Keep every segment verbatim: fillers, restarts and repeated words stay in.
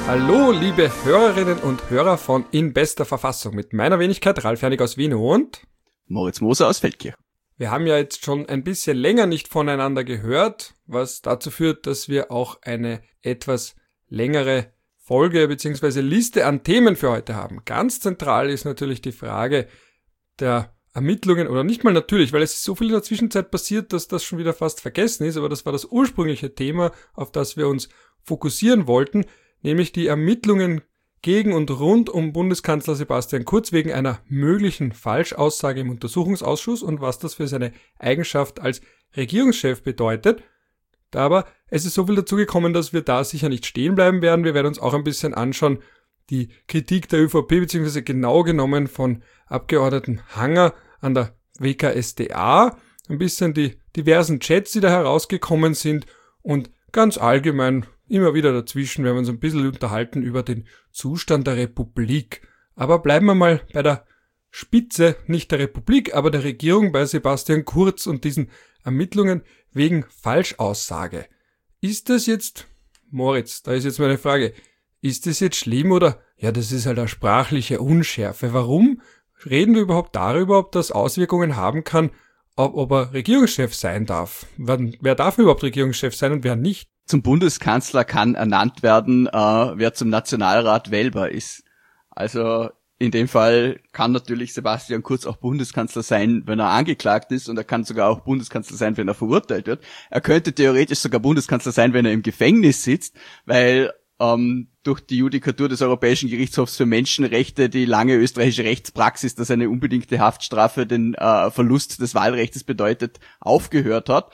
Hallo, liebe Hörerinnen und Hörer von In bester Verfassung mit meiner Wenigkeit Ralf Hernig aus Wien und Moritz Moser aus Feldkirch. Wir haben ja jetzt schon ein bisschen länger nicht voneinander gehört, was dazu führt, dass wir auch eine etwas längere Folge bzw. Liste an Themen für heute haben. Ganz zentral ist natürlich die Frage der Ermittlungen, oder nicht mal natürlich, weil es ist so viel in der Zwischenzeit passiert, dass das schon wieder fast vergessen ist, aber das war das ursprüngliche Thema, auf das wir uns fokussieren wollten, nämlich die Ermittlungen gegen und rund um Bundeskanzler Sebastian Kurz wegen einer möglichen Falschaussage im Untersuchungsausschuss und was das für seine Eigenschaft als Regierungschef bedeutet. Aber es ist so viel dazu gekommen, dass wir da sicher nicht stehen bleiben werden. Wir werden uns auch ein bisschen anschauen, die Kritik der ÖVP beziehungsweise genau genommen von Abgeordneten Hanger an der W K S d A, ein bisschen die diversen Chats, die da herausgekommen sind und ganz allgemein immer wieder dazwischen werden wir uns ein bisschen unterhalten über den Zustand der Republik. Aber bleiben wir mal bei der Spitze, nicht der Republik, aber der Regierung, bei Sebastian Kurz und diesen Ermittlungen wegen Falschaussage. Ist das jetzt, Moritz, da ist jetzt meine Frage, ist das jetzt schlimm oder, ja, das ist halt eine sprachliche Unschärfe. Warum reden wir überhaupt darüber, ob das Auswirkungen haben kann, ob, ob er Regierungschef sein darf? Wer, wer darf überhaupt Regierungschef sein und wer nicht? Zum Bundeskanzler kann ernannt werden, äh, wer zum Nationalrat wählbar ist. Also in dem Fall kann natürlich Sebastian Kurz auch Bundeskanzler sein, wenn er angeklagt ist, und er kann sogar auch Bundeskanzler sein, wenn er verurteilt wird. Er könnte theoretisch sogar Bundeskanzler sein, wenn er im Gefängnis sitzt, weil ähm, durch die Judikatur des Europäischen Gerichtshofs für Menschenrechte die lange österreichische Rechtspraxis, dass eine unbedingte Haftstrafe den äh, Verlust des Wahlrechts bedeutet, aufgehört hat.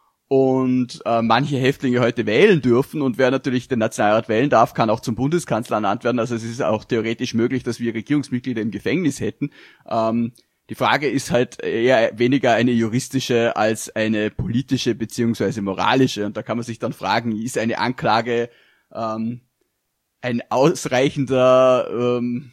Und äh, manche Häftlinge heute wählen dürfen, und wer natürlich den Nationalrat wählen darf, kann auch zum Bundeskanzler ernannt werden. Also es ist auch theoretisch möglich, dass wir Regierungsmitglieder im Gefängnis hätten. Ähm, die Frage ist halt eher weniger eine juristische als eine politische beziehungsweise moralische. Und da kann man sich dann fragen, ist eine Anklage ähm, ein ausreichender ähm,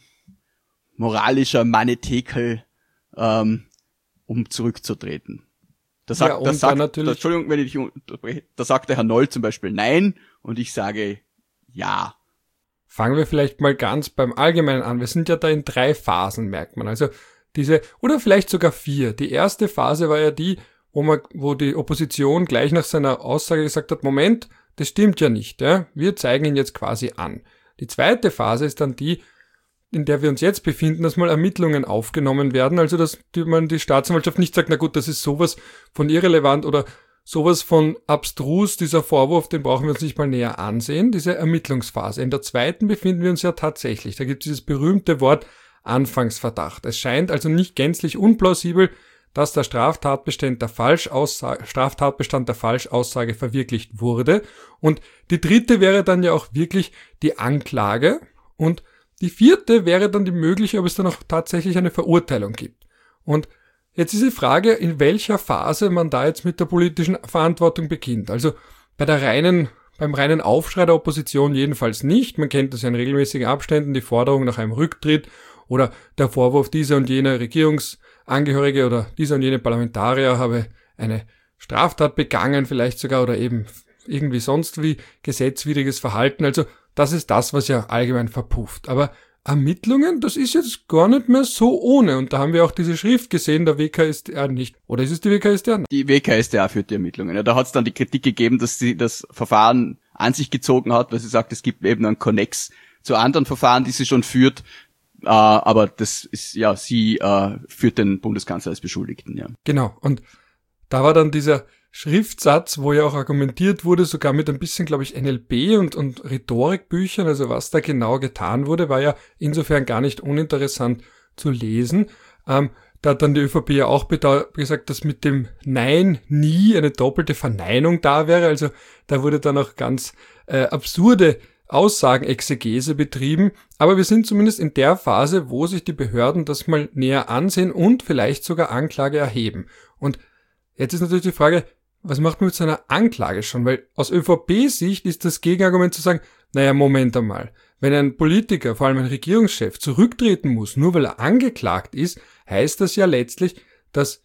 moralischer Manetekel, ähm, um zurückzutreten? Da sagt, ja, das sagt, natürlich, da, Entschuldigung, wenn ich dich unterbreche, da sagt der Herr Noll zum Beispiel nein, und ich sage ja. Fangen wir vielleicht mal ganz beim Allgemeinen an. Wir sind ja da in drei Phasen, merkt man. Also diese, oder vielleicht sogar vier. Die erste Phase war ja die, wo man, wo die Opposition gleich nach seiner Aussage gesagt hat, Moment, das stimmt ja nicht, ja? Wir zeigen ihn jetzt quasi an. Die zweite Phase ist dann die, in der wir uns jetzt befinden, dass mal Ermittlungen aufgenommen werden, also dass die, man die Staatsanwaltschaft nicht sagt, na gut, das ist sowas von irrelevant oder sowas von abstrus, dieser Vorwurf, den brauchen wir uns nicht mal näher ansehen, diese Ermittlungsphase. In der zweiten befinden wir uns ja tatsächlich, da gibt es dieses berühmte Wort Anfangsverdacht. Es scheint also nicht gänzlich unplausibel, dass der Straftatbestand der Falschaussage, Straftatbestand der Falschaussage verwirklicht wurde. Und die dritte wäre dann ja auch wirklich die Anklage, und die vierte wäre dann die mögliche, ob es dann auch tatsächlich eine Verurteilung gibt. Und jetzt ist die Frage, in welcher Phase man da jetzt mit der politischen Verantwortung beginnt. Also bei der reinen, beim reinen Aufschrei der Opposition jedenfalls nicht. Man kennt das ja in regelmäßigen Abständen, die Forderung nach einem Rücktritt oder der Vorwurf, dieser und jener Regierungsangehörige oder dieser und jene Parlamentarier habe eine Straftat begangen, vielleicht sogar, oder eben irgendwie sonst wie gesetzwidriges Verhalten. Also das ist das, was ja allgemein verpufft. Aber Ermittlungen, das ist jetzt gar nicht mehr so ohne. Und da haben wir auch diese Schrift gesehen, der W K S d A nicht. Oder ist es die W K S d A? Die W K S d A führt die Ermittlungen. Ja, da hat es dann die Kritik gegeben, dass sie das Verfahren an sich gezogen hat, weil sie sagt, es gibt eben einen Konnex zu anderen Verfahren, die sie schon führt. Äh, aber das ist, ja, sie äh, führt den Bundeskanzler als Beschuldigten, ja. Genau. Und da war dann dieser Schriftsatz, wo ja auch argumentiert wurde, sogar mit ein bisschen, glaube ich, N L P und, und Rhetorikbüchern, also was da genau getan wurde, war ja insofern gar nicht uninteressant zu lesen. Ähm, da hat dann die ÖVP ja auch gesagt, dass mit dem Nein nie eine doppelte Verneinung da wäre. Also da wurde dann auch ganz äh, absurde Aussagenexegese betrieben. Aber wir sind zumindest in der Phase, wo sich die Behörden das mal näher ansehen und vielleicht sogar Anklage erheben. Und jetzt ist natürlich die Frage, was macht man mit so einer Anklage schon? Weil aus ÖVP-Sicht ist das Gegenargument zu sagen, naja, Moment einmal, wenn ein Politiker, vor allem ein Regierungschef, zurücktreten muss, nur weil er angeklagt ist, heißt das ja letztlich, dass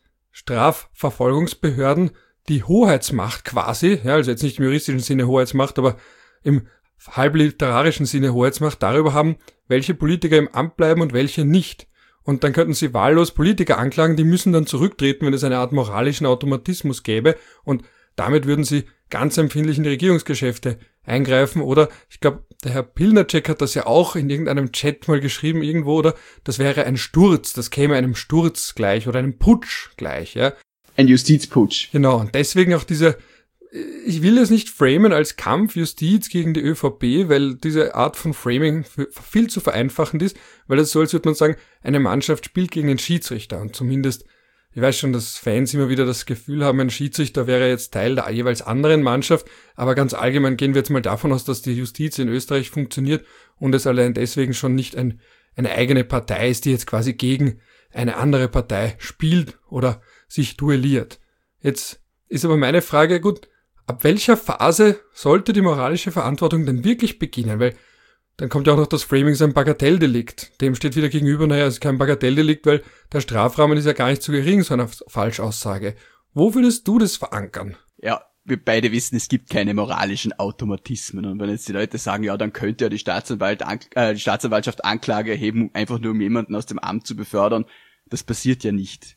Strafverfolgungsbehörden die Hoheitsmacht quasi, ja, also jetzt nicht im juristischen Sinne Hoheitsmacht, aber im halb literarischen Sinne Hoheitsmacht darüber haben, welche Politiker im Amt bleiben und welche nicht. Und dann könnten sie wahllos Politiker anklagen, die müssen dann zurücktreten, wenn es eine Art moralischen Automatismus gäbe. Und damit würden sie ganz empfindlich in die Regierungsgeschäfte eingreifen. Oder, ich glaube, der Herr Pilnacek hat das ja auch in irgendeinem Chat mal geschrieben irgendwo, oder? Das wäre ein Sturz, das käme einem Sturz gleich oder einem Putsch gleich, ja. Ein Justizputsch. Genau, und deswegen auch diese, ich will es nicht framen als Kampf Justiz gegen die ÖVP, weil diese Art von Framing viel zu vereinfachend ist, weil das so, als würde man sagen, eine Mannschaft spielt gegen den Schiedsrichter und zumindest, ich weiß schon, dass Fans immer wieder das Gefühl haben, ein Schiedsrichter wäre jetzt Teil der jeweils anderen Mannschaft, aber ganz allgemein gehen wir jetzt mal davon aus, dass die Justiz in Österreich funktioniert und es allein deswegen schon nicht ein, eine eigene Partei ist, die jetzt quasi gegen eine andere Partei spielt oder sich duelliert. Jetzt ist aber meine Frage, gut, ab welcher Phase sollte die moralische Verantwortung denn wirklich beginnen? Weil dann kommt ja auch noch das Framing, so ein Bagatelldelikt. Dem steht wieder gegenüber, naja, es ist kein Bagatelldelikt, weil der Strafrahmen ist ja gar nicht so gering, so eine Falschaussage. Wo würdest du das verankern? Ja, wir beide wissen, es gibt keine moralischen Automatismen. Und wenn jetzt die Leute sagen, ja, dann könnte ja die, Staatsanwalt, äh, die Staatsanwaltschaft Anklage erheben, einfach nur um jemanden aus dem Amt zu befördern, das passiert ja nicht.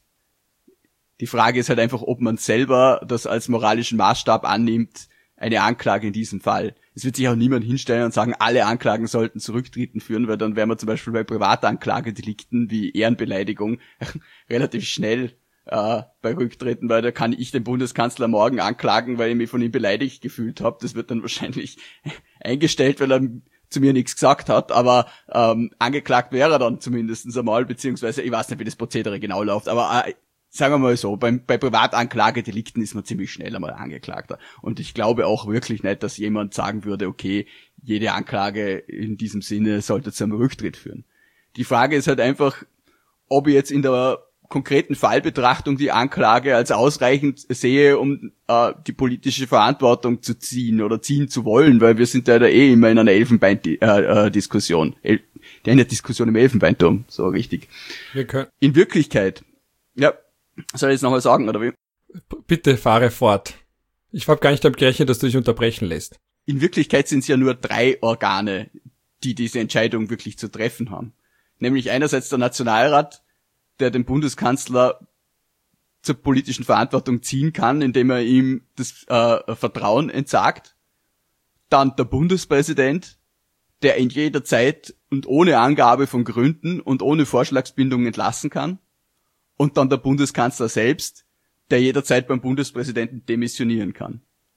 Die Frage ist halt einfach, ob man selber das als moralischen Maßstab annimmt, eine Anklage in diesem Fall. Es wird sich auch niemand hinstellen und sagen, alle Anklagen sollten Zurücktreten führen, weil dann wären wir zum Beispiel bei Privatanklagedelikten wie Ehrenbeleidigung relativ schnell äh, bei Rücktreten, weil da kann ich den Bundeskanzler morgen anklagen, weil ich mich von ihm beleidigt gefühlt habe. Das wird dann wahrscheinlich eingestellt, weil er zu mir nichts gesagt hat, aber ähm, angeklagt wäre er dann zumindest einmal, beziehungsweise ich weiß nicht, wie das Prozedere genau läuft, aber äh, sagen wir mal so, beim, bei Privatanklagedelikten ist man ziemlich schnell einmal Angeklagter. Und ich glaube auch wirklich nicht, dass jemand sagen würde, okay, jede Anklage in diesem Sinne sollte zu einem Rücktritt führen. Die Frage ist halt einfach, ob ich jetzt in der konkreten Fallbetrachtung die Anklage als ausreichend sehe, um äh, die politische Verantwortung zu ziehen oder ziehen zu wollen, weil wir sind ja da eh immer in einer Elfenbein-Diskussion. Äh, äh, Die eine Diskussion im Elfenbeinturm, so richtig. Wir können. In Wirklichkeit, ja, soll ich jetzt nochmal sagen, oder wie? Bitte fahre fort. Ich habe gar nicht damit gerechnet, dass du dich unterbrechen lässt. In Wirklichkeit sind es ja nur drei Organe, die diese Entscheidung wirklich zu treffen haben. Nämlich einerseits der Nationalrat, der den Bundeskanzler zur politischen Verantwortung ziehen kann, indem er ihm das äh, Vertrauen entsagt. Dann der Bundespräsident, der in jeder Zeit und ohne Angabe von Gründen und ohne Vorschlagsbindung entlassen kann. Und dann der Bundeskanzler selbst, der jederzeit beim Bundespräsidenten demissionieren kann.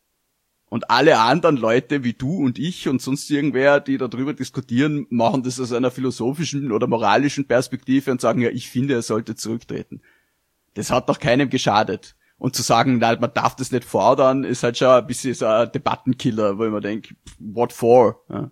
Und alle anderen Leute wie du und ich und sonst irgendwer, die darüber diskutieren, machen das aus einer philosophischen oder moralischen Perspektive und sagen, ja, ich finde, er sollte zurücktreten. Das hat doch keinem geschadet. Und zu sagen, nein, man darf das nicht fordern, ist halt schon ein bisschen so ein Debattenkiller, wo ich mir denke, what for? Ja.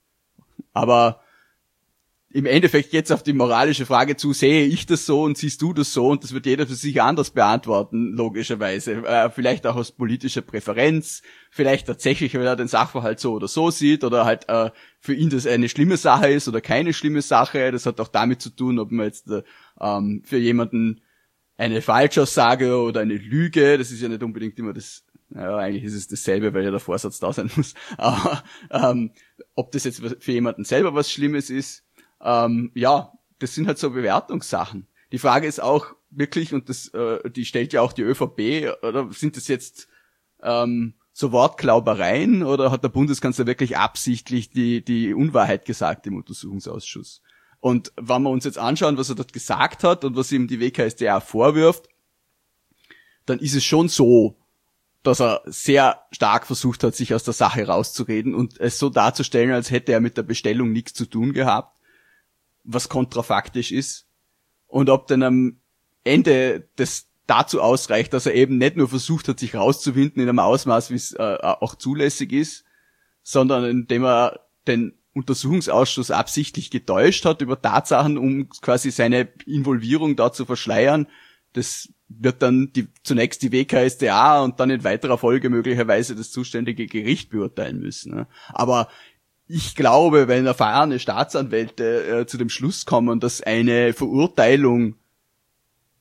Aber im Endeffekt jetzt auf die moralische Frage zu, sehe ich das so und siehst du das so, und das wird jeder für sich anders beantworten, logischerweise. Äh, vielleicht auch aus politischer Präferenz, vielleicht tatsächlich, weil er den Sachverhalt so oder so sieht, oder halt äh, für ihn das eine schlimme Sache ist oder keine schlimme Sache. Das hat auch damit zu tun, ob man jetzt äh, ähm, für jemanden eine Falschaussage oder eine Lüge, das ist ja nicht unbedingt immer das, ja, eigentlich ist es dasselbe, weil ja der Vorsatz da sein muss, aber ähm, ob das jetzt für jemanden selber was Schlimmes ist, Ähm, ja, das sind halt so Bewertungssachen. Die Frage ist auch wirklich, und das, äh, die stellt ja auch die ÖVP, oder sind das jetzt ähm, so Wortklaubereien, oder hat der Bundeskanzler wirklich absichtlich die die Unwahrheit gesagt im Untersuchungsausschuss? Und wenn wir uns jetzt anschauen, was er dort gesagt hat und was ihm die W K S d A vorwirft, dann ist es schon so, dass er sehr stark versucht hat, sich aus der Sache rauszureden und es so darzustellen, als hätte er mit der Bestellung nichts zu tun gehabt, was kontrafaktisch ist, und ob dann am Ende das dazu ausreicht, dass er eben nicht nur versucht hat, sich rauszuwinden in einem Ausmaß, wie es äh, auch zulässig ist, sondern indem er den Untersuchungsausschuss absichtlich getäuscht hat über Tatsachen, um quasi seine Involvierung da zu verschleiern. Das wird dann die, zunächst die W K S d A und dann in weiterer Folge möglicherweise das zuständige Gericht beurteilen müssen. Ne? Aber ich glaube, wenn erfahrene Staatsanwälte äh, zu dem Schluss kommen, dass eine Verurteilung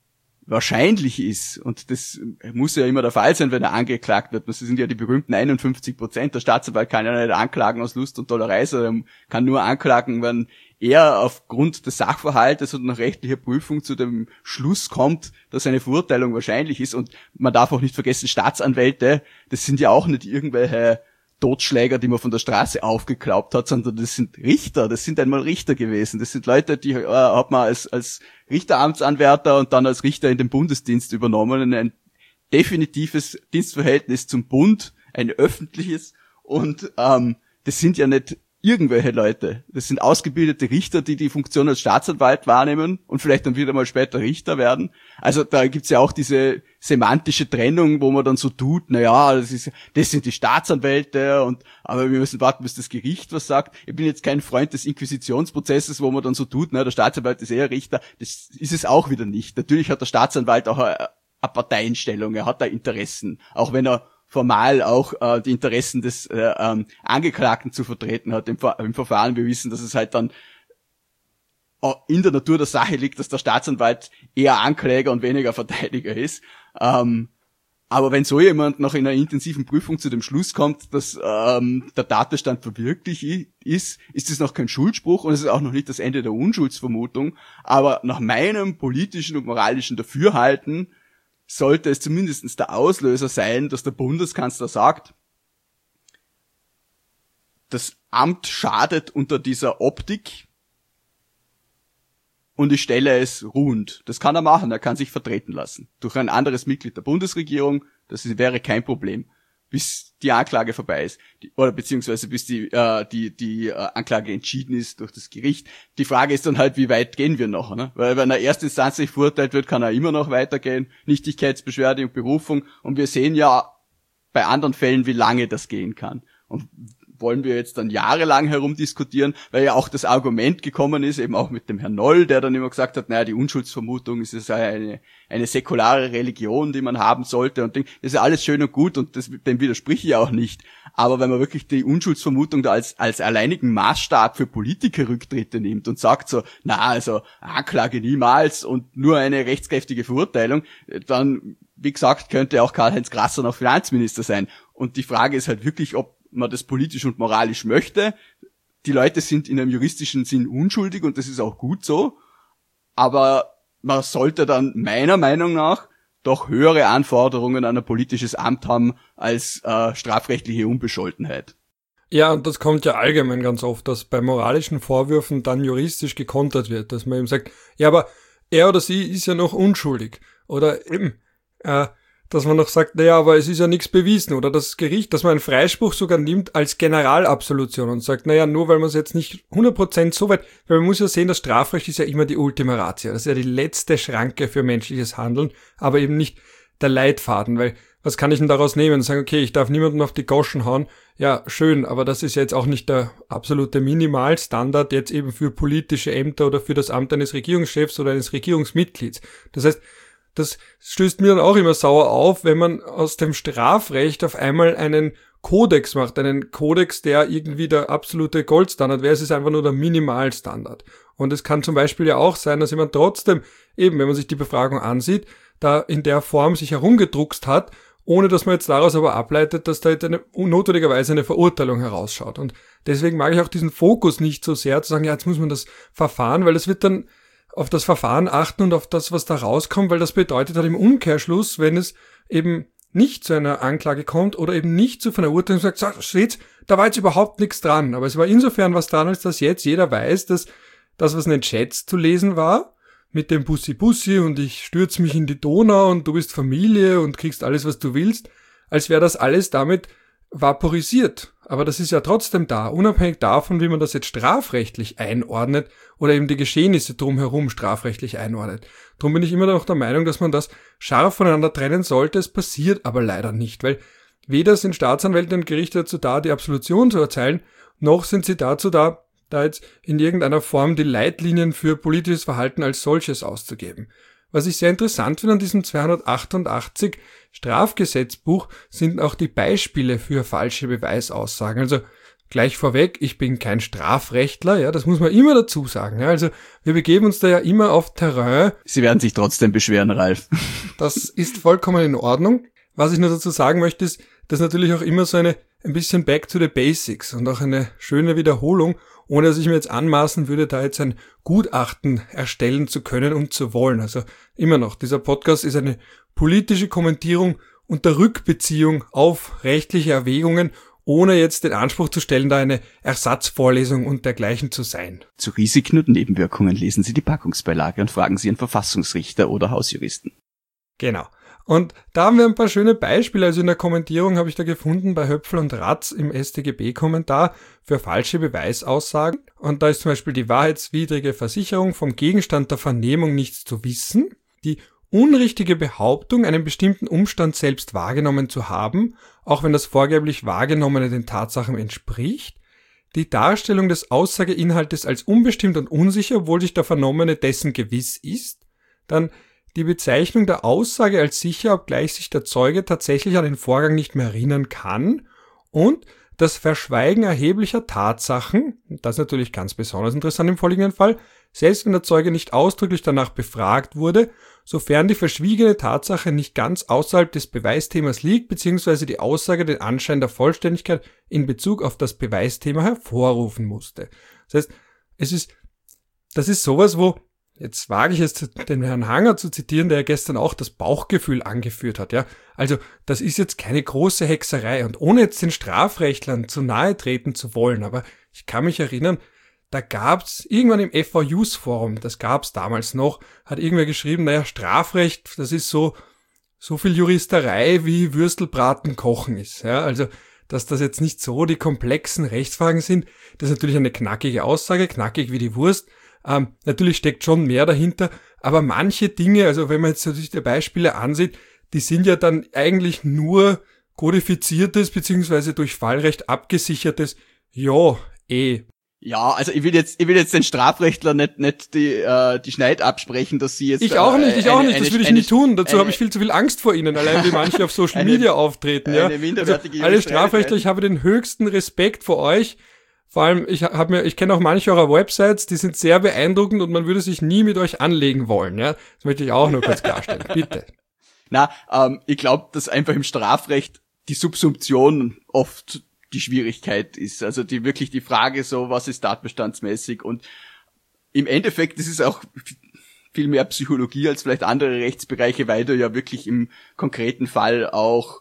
wahrscheinlich ist, und das muss ja immer der Fall sein, wenn er angeklagt wird, das sind ja die berühmten einundfünfzig Prozent, der Staatsanwalt kann ja nicht anklagen aus Lust und Tollerei, sondern kann nur anklagen, wenn er aufgrund des Sachverhaltes und nach rechtlicher Prüfung zu dem Schluss kommt, dass eine Verurteilung wahrscheinlich ist. Und man darf auch nicht vergessen, Staatsanwälte, das sind ja auch nicht irgendwelche Totschläger, die man von der Straße aufgeklaubt hat, sondern das sind Richter, das sind einmal Richter gewesen. Das sind Leute, die äh, hat man als, als Richteramtsanwärter und dann als Richter in den Bundesdienst übernommen, ein definitives Dienstverhältnis zum Bund, ein öffentliches, und ähm, das sind ja nicht irgendwelche Leute. Das sind ausgebildete Richter, die die Funktion als Staatsanwalt wahrnehmen und vielleicht dann wieder mal später Richter werden. Also da gibt's ja auch diese semantische Trennung, wo man dann so tut, na ja, das ist, das sind die Staatsanwälte, und aber wir müssen warten, bis das Gericht was sagt. Ich bin jetzt kein Freund des Inquisitionsprozesses, wo man dann so tut, na, der Staatsanwalt ist eher Richter. Das ist es auch wieder nicht. Natürlich hat der Staatsanwalt auch eine, eine Parteienstellung, er hat da Interessen, auch wenn er formal auch äh, die Interessen des äh, ähm, Angeklagten zu vertreten hat im, Ver- im Verfahren. Wir wissen, dass es halt dann in der Natur der Sache liegt, dass der Staatsanwalt eher Ankläger und weniger Verteidiger ist. Ähm, aber wenn so jemand noch in einer intensiven Prüfung zu dem Schluss kommt, dass ähm, der Tatbestand verwirklicht ist, ist es noch kein Schuldspruch und es ist auch noch nicht das Ende der Unschuldsvermutung. Aber nach meinem politischen und moralischen Dafürhalten sollte es zumindest der Auslöser sein, dass der Bundeskanzler sagt, das Amt schadet unter dieser Optik und ich stelle es ruhend. Das kann er machen, er kann sich vertreten lassen. Durch ein anderes Mitglied der Bundesregierung, das wäre kein Problem, bis die Anklage vorbei ist. Die, oder beziehungsweise bis die, äh, die, die äh, Anklage entschieden ist durch das Gericht. Die Frage ist dann halt, wie weit gehen wir noch? Ne? Weil wenn er erstinstanzlich verurteilt wird, kann er immer noch weitergehen. Nichtigkeitsbeschwerde und Berufung. Und wir sehen ja bei anderen Fällen, wie lange das gehen kann. Und wollen wir jetzt dann jahrelang herumdiskutieren, weil ja auch das Argument gekommen ist, eben auch mit dem Herrn Noll, der dann immer gesagt hat, naja, die Unschuldsvermutung ist ja eine, eine säkulare Religion, die man haben sollte, und das ist ja alles schön und gut und das, dem widerspreche ich auch nicht. Aber wenn man wirklich die Unschuldsvermutung da als, als alleinigen Maßstab für Politikerrücktritte nimmt und sagt so, na, also Anklage niemals und nur eine rechtskräftige Verurteilung, dann, wie gesagt, könnte auch Karl-Heinz Grasser noch Finanzminister sein. Und die Frage ist halt wirklich, ob man das politisch und moralisch möchte. Die Leute sind in einem juristischen Sinn unschuldig und das ist auch gut so. Aber man sollte dann meiner Meinung nach doch höhere Anforderungen an ein politisches Amt haben als äh, strafrechtliche Unbescholtenheit. Ja, und das kommt ja allgemein ganz oft, dass bei moralischen Vorwürfen dann juristisch gekontert wird, dass man eben sagt, ja, aber er oder sie ist ja noch unschuldig. Oder eben, äh, dass man noch sagt, naja, aber es ist ja nichts bewiesen, oder das Gericht, dass man einen Freispruch sogar nimmt als Generalabsolution und sagt, naja, nur weil man es jetzt nicht hundert Prozent so weit, weil man muss ja sehen, das Strafrecht ist ja immer die Ultima Ratio, das ist ja die letzte Schranke für menschliches Handeln, aber eben nicht der Leitfaden, weil was kann ich denn daraus nehmen und sagen, okay, ich darf niemanden auf die Goschen hauen, ja, schön, aber das ist ja jetzt auch nicht der absolute Minimalstandard jetzt eben für politische Ämter oder für das Amt eines Regierungschefs oder eines Regierungsmitglieds. Das heißt, das stößt mir dann auch immer sauer auf, wenn man aus dem Strafrecht auf einmal einen Kodex macht, einen Kodex, der irgendwie der absolute Goldstandard wäre. Es ist einfach nur der Minimalstandard. Und es kann zum Beispiel ja auch sein, dass jemand trotzdem, eben wenn man sich die Befragung ansieht, da in der Form sich herumgedruckst hat, ohne dass man jetzt daraus aber ableitet, dass da jetzt eine, notwendigerweise eine Verurteilung herausschaut. Und deswegen mag ich auch diesen Fokus nicht so sehr, zu sagen, ja, jetzt muss man das Verfahren, weil es wird dann auf das Verfahren achten und auf das, was da rauskommt, weil das bedeutet halt im Umkehrschluss, wenn es eben nicht zu einer Anklage kommt oder eben nicht zu Verurteilung, sagt, so, seht, da war jetzt überhaupt nichts dran. Aber es war insofern was dran, als dass jetzt jeder weiß, dass das, was in den Chats zu lesen war, mit dem Bussi Bussi und ich stürze mich in die Donau und du bist Familie und kriegst alles, was du willst, als wäre das alles damit vaporisiert. Aber das ist ja trotzdem da, unabhängig davon, wie man das jetzt strafrechtlich einordnet oder eben die Geschehnisse drumherum strafrechtlich einordnet. Darum bin ich immer noch der Meinung, dass man das scharf voneinander trennen sollte. Es passiert aber leider nicht, weil weder sind Staatsanwälte und Gerichte dazu da, die Absolution zu erteilen, noch sind sie dazu da, da jetzt in irgendeiner Form die Leitlinien für politisches Verhalten als solches auszugeben. Was ich sehr interessant finde an diesem zweihundertachtundachtzig Strafgesetzbuch sind auch die Beispiele für falsche Beweisaussagen. Also gleich vorweg, ich bin kein Strafrechtler, ja, das muss man immer dazu sagen. Ja, also wir begeben uns da ja immer auf Terrain. Sie werden sich trotzdem beschweren, Ralf. Das ist vollkommen in Ordnung. Was ich nur dazu sagen möchte, ist, dass natürlich auch immer so eine ein bisschen back to the basics und auch eine schöne Wiederholung, ohne dass ich mir jetzt anmaßen würde, da jetzt ein Gutachten erstellen zu können und zu wollen. Also immer noch, dieser Podcast ist eine politische Kommentierung unter Rückbeziehung auf rechtliche Erwägungen, ohne jetzt den Anspruch zu stellen, da eine Ersatzvorlesung und dergleichen zu sein. Zu Risiken und Nebenwirkungen lesen Sie die Packungsbeilage und fragen Sie Ihren Verfassungsrichter oder Hausjuristen. Genau. Und da haben wir ein paar schöne Beispiele. Also in der Kommentierung habe ich da gefunden bei Höpfl und Ratz im S t G B-Kommentar für falsche Beweisaussagen. Und da ist zum Beispiel die wahrheitswidrige Versicherung, vom Gegenstand der Vernehmung nichts zu wissen, die unrichtige Behauptung, einen bestimmten Umstand selbst wahrgenommen zu haben, auch wenn das vorgeblich Wahrgenommene den Tatsachen entspricht, die Darstellung des Aussageinhaltes als unbestimmt und unsicher, obwohl sich der Vernommene dessen gewiss ist, dann die Bezeichnung der Aussage als sicher, obgleich sich der Zeuge tatsächlich an den Vorgang nicht mehr erinnern kann, und das Verschweigen erheblicher Tatsachen, das ist natürlich ganz besonders interessant im vorliegenden Fall, selbst wenn der Zeuge nicht ausdrücklich danach befragt wurde, sofern die verschwiegene Tatsache nicht ganz außerhalb des Beweisthemas liegt, beziehungsweise die Aussage den Anschein der Vollständigkeit in Bezug auf das Beweisthema hervorrufen musste. Das heißt, es ist, das ist sowas, wo jetzt wage ich es, den Herrn Hanger zu zitieren, der ja gestern auch das Bauchgefühl angeführt hat, ja. Also, das ist jetzt keine große Hexerei und ohne jetzt den Strafrechtlern zu nahe treten zu wollen, aber ich kann mich erinnern, da gab's irgendwann im F V Jus Forum, das gab's damals noch, hat irgendwer geschrieben, naja, Strafrecht, das ist so, so viel Juristerei wie Würstelbraten kochen ist, ja. Also, dass das jetzt nicht so die komplexen Rechtsfragen sind, das ist natürlich eine knackige Aussage, knackig wie die Wurst. Ähm, natürlich steckt schon mehr dahinter, aber manche Dinge, also wenn man jetzt natürlich die Beispiele ansieht, die sind ja dann eigentlich nur kodifiziertes beziehungsweise durch Fallrecht abgesichertes, ja, eh. Ja, also ich will jetzt, ich will jetzt den Strafrechtler nicht, nicht die, äh, die Schneid absprechen, dass sie jetzt... Ich auch nicht, ich äh, auch eine, nicht, das eine, würde ich eine, nie tun, dazu eine, habe ich viel zu viel Angst vor ihnen, allein wie manche auf Social eine, Media auftreten, ja. Also, alle Strafrechtler, ich habe den höchsten Respekt vor euch. Vor allem, ich habe mir, ich kenne auch manche eurer Websites, die sind sehr beeindruckend und man würde sich nie mit euch anlegen wollen, ja. Das möchte ich auch nur kurz klarstellen, bitte. Na, ähm, ich glaube, dass einfach im Strafrecht die Subsumption oft die Schwierigkeit ist. Also die wirklich die Frage so, was ist tatbestandsmäßig, und im Endeffekt, das ist auch viel mehr Psychologie als vielleicht andere Rechtsbereiche, weil du ja wirklich im konkreten Fall auch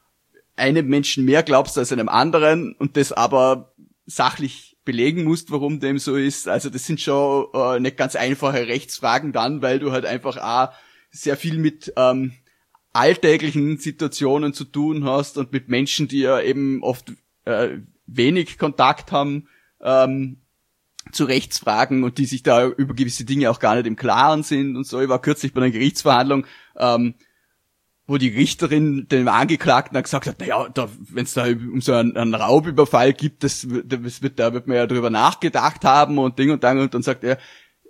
einem Menschen mehr glaubst als einem anderen und das aber sachlich belegen musst, warum dem so ist. Also das sind schon äh, nicht ganz einfache Rechtsfragen dann, weil du halt einfach auch sehr viel mit ähm, alltäglichen Situationen zu tun hast und mit Menschen, die ja eben oft äh, wenig Kontakt haben ähm, zu Rechtsfragen und die sich da über gewisse Dinge auch gar nicht im Klaren sind und so. Ich war kürzlich bei einer Gerichtsverhandlung, ähm, wo die Richterin dem Angeklagten dann gesagt hat, naja, da, wenn es da um so einen, einen Raubüberfall gibt, das, das wird, da wird man ja drüber nachgedacht haben und Ding und Dang, und dann sagt er,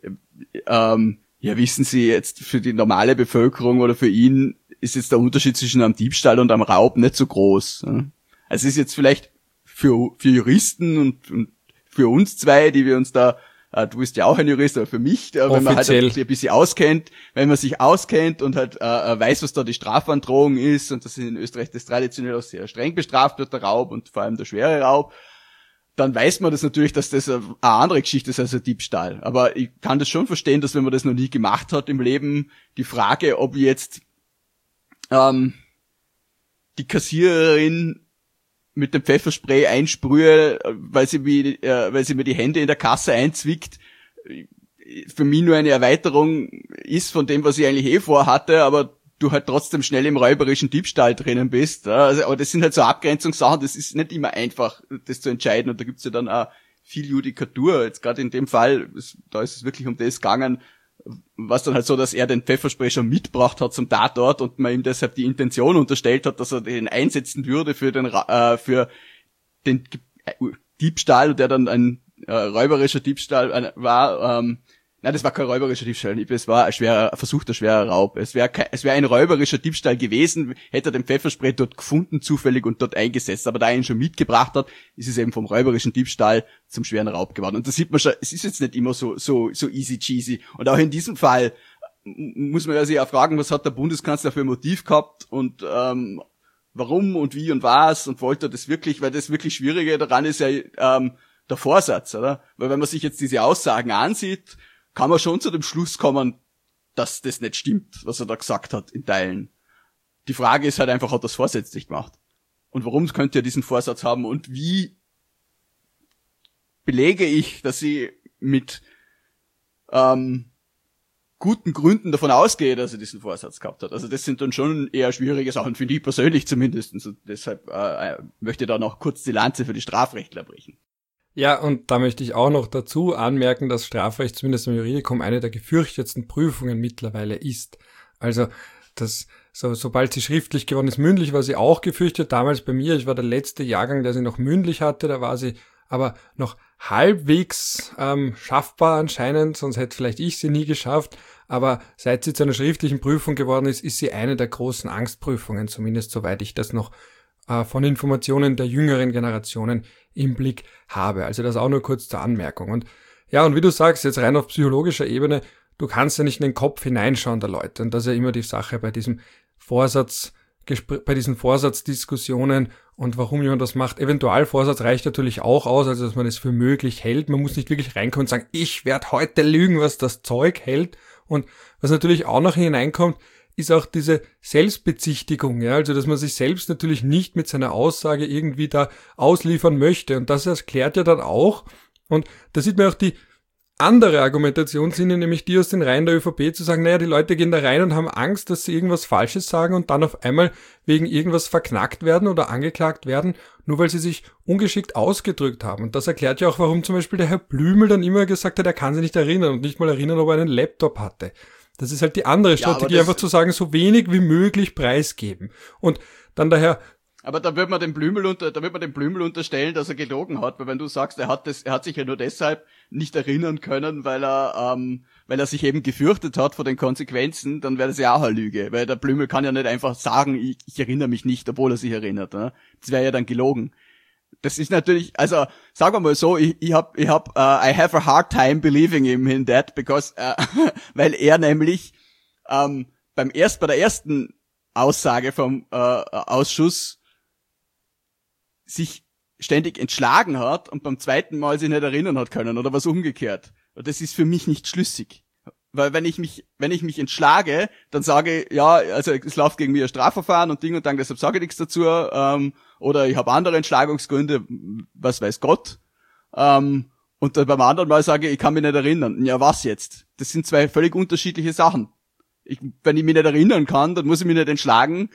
ähm, ja, wissen Sie, jetzt für die normale Bevölkerung oder für ihn ist jetzt der Unterschied zwischen einem Diebstahl und einem Raub nicht so groß. Also es ist jetzt vielleicht für, für Juristen und, und für uns zwei, die wir uns da, äh, du bist ja auch ein Jurist, aber für mich, äh, wenn man halt ein bisschen auskennt, wenn man sich auskennt und halt äh, weiß, was da die Strafandrohung ist, und dass in Österreich das traditionell auch sehr streng bestraft wird, der Raub und vor allem der schwere Raub, dann weiß man das natürlich, dass das eine andere Geschichte ist als ein Diebstahl. Aber ich kann das schon verstehen, dass wenn man das noch nie gemacht hat im Leben, die Frage, ob jetzt ähm, die Kassiererin mit dem Pfefferspray einsprühe, weil sie mir, äh, weil sie mir die Hände in der Kasse einzwickt, für mich nur eine Erweiterung ist von dem, was ich eigentlich eh vorhatte, aber du halt trotzdem schnell im räuberischen Diebstahl drinnen bist. Also, aber das sind halt so Abgrenzungssachen, das ist nicht immer einfach, das zu entscheiden, und da gibt's ja dann auch viel Judikatur. Jetzt gerade in dem Fall, da ist es wirklich um das gegangen, was dann halt so, dass er den Pfefferspray schon mitgebracht hat zum Tatort und man ihm deshalb die Intention unterstellt hat, dass er den einsetzen würde für den äh, für den Diebstahl, der dann ein äh, räuberischer Diebstahl äh, war, ähm, Nein, das war kein räuberischer Diebstahl, es war ein schwerer, ein versuchter schwerer Raub. Es wäre es wäre ein räuberischer Diebstahl gewesen, hätte er den Pfefferspray dort gefunden, zufällig und dort eingesetzt. Aber da er ihn schon mitgebracht hat, ist es eben vom räuberischen Diebstahl zum schweren Raub geworden. Und da sieht man schon, es ist jetzt nicht immer so, so, so easy cheesy. Und auch in diesem Fall muss man ja sich auch fragen, was hat der Bundeskanzler für ein Motiv gehabt und, ähm, warum und wie und was und wollte er das wirklich, weil das wirklich Schwierige daran ist ja, ähm, der Vorsatz, oder? Weil wenn man sich jetzt diese Aussagen ansieht, kann man schon zu dem Schluss kommen, dass das nicht stimmt, was er da gesagt hat in Teilen. Die Frage ist halt einfach, hat er das vorsätzlich gemacht? Und warum könnte er diesen Vorsatz haben? Und wie belege ich, dass sie mit ähm, guten Gründen davon ausgehe, dass er diesen Vorsatz gehabt hat? Also das sind dann schon eher schwierige Sachen, finde ich persönlich zumindest. Und deshalb äh, möchte ich da noch kurz die Lanze für die Strafrechtler brechen. Ja, und da möchte ich auch noch dazu anmerken, dass Strafrecht zumindest im Juridikum eine der gefürchtetsten Prüfungen mittlerweile ist. Also, das, so, sobald sie schriftlich geworden ist, mündlich war sie auch gefürchtet. Damals bei mir, ich war der letzte Jahrgang, der sie noch mündlich hatte, da war sie aber noch halbwegs ähm, schaffbar anscheinend, sonst hätte vielleicht ich sie nie geschafft. Aber seit sie zu einer schriftlichen Prüfung geworden ist, ist sie eine der großen Angstprüfungen, zumindest soweit ich das noch äh, von Informationen der jüngeren Generationen im Blick habe. Also das auch nur kurz zur Anmerkung. Und ja, und wie du sagst, jetzt rein auf psychologischer Ebene, du kannst ja nicht in den Kopf hineinschauen der Leute. Und das ist ja immer die Sache bei diesem Vorsatz, bei diesen Vorsatzdiskussionen und warum jemand das macht. Eventualvorsatz reicht natürlich auch aus, also dass man das für möglich hält. Man muss nicht wirklich reinkommen und sagen, ich werde heute lügen, was das Zeug hält. Und was natürlich auch noch hineinkommt, ist auch diese Selbstbezichtigung, ja, also dass man sich selbst natürlich nicht mit seiner Aussage irgendwie da ausliefern möchte. Und das erklärt ja dann auch, und da sieht man auch die andere Argumentationslinie, nämlich die aus den Reihen der ÖVP, zu sagen, naja, die Leute gehen da rein und haben Angst, dass sie irgendwas Falsches sagen und dann auf einmal wegen irgendwas verknackt werden oder angeklagt werden, nur weil sie sich ungeschickt ausgedrückt haben. Und das erklärt ja auch, warum zum Beispiel der Herr Blümel dann immer gesagt hat, er kann sich nicht erinnern und nicht mal erinnern, ob er einen Laptop hatte. Das ist halt die andere Strategie, ja, einfach zu sagen, so wenig wie möglich preisgeben. Und dann daher... Aber da wird man dem Blümel unter, da wird man dem Blümel unterstellen, dass er gelogen hat, weil wenn du sagst, er hat das, er hat sich ja nur deshalb nicht erinnern können, weil er, ähm, weil er sich eben gefürchtet hat vor den Konsequenzen, dann wäre das ja auch eine Lüge, weil der Blümel kann ja nicht einfach sagen, ich, ich erinnere mich nicht, obwohl er sich erinnert, ne? Das wäre ja dann gelogen. Das ist natürlich, also sagen wir mal so, ich, ich hab, ich hab, uh, I have a hard time believing him in that, because, uh, weil er nämlich ähm, beim erst bei der ersten Aussage vom äh, Ausschuss sich ständig entschlagen hat und beim zweiten Mal sich nicht erinnern hat können oder was umgekehrt. Und das ist für mich nicht schlüssig. Weil wenn ich mich, wenn ich mich entschlage, dann sage ich, ja, also es läuft gegen mich ein Strafverfahren und Ding und Dang, deshalb sage ich nichts dazu, ähm, oder ich habe andere Entschlagungsgründe, was weiß Gott. Ähm, und dann beim anderen Mal sage ich, ich kann mich nicht erinnern. Ja, was jetzt? Das sind zwei völlig unterschiedliche Sachen. Ich, wenn ich mich nicht erinnern kann, dann muss ich mich nicht entschlagen.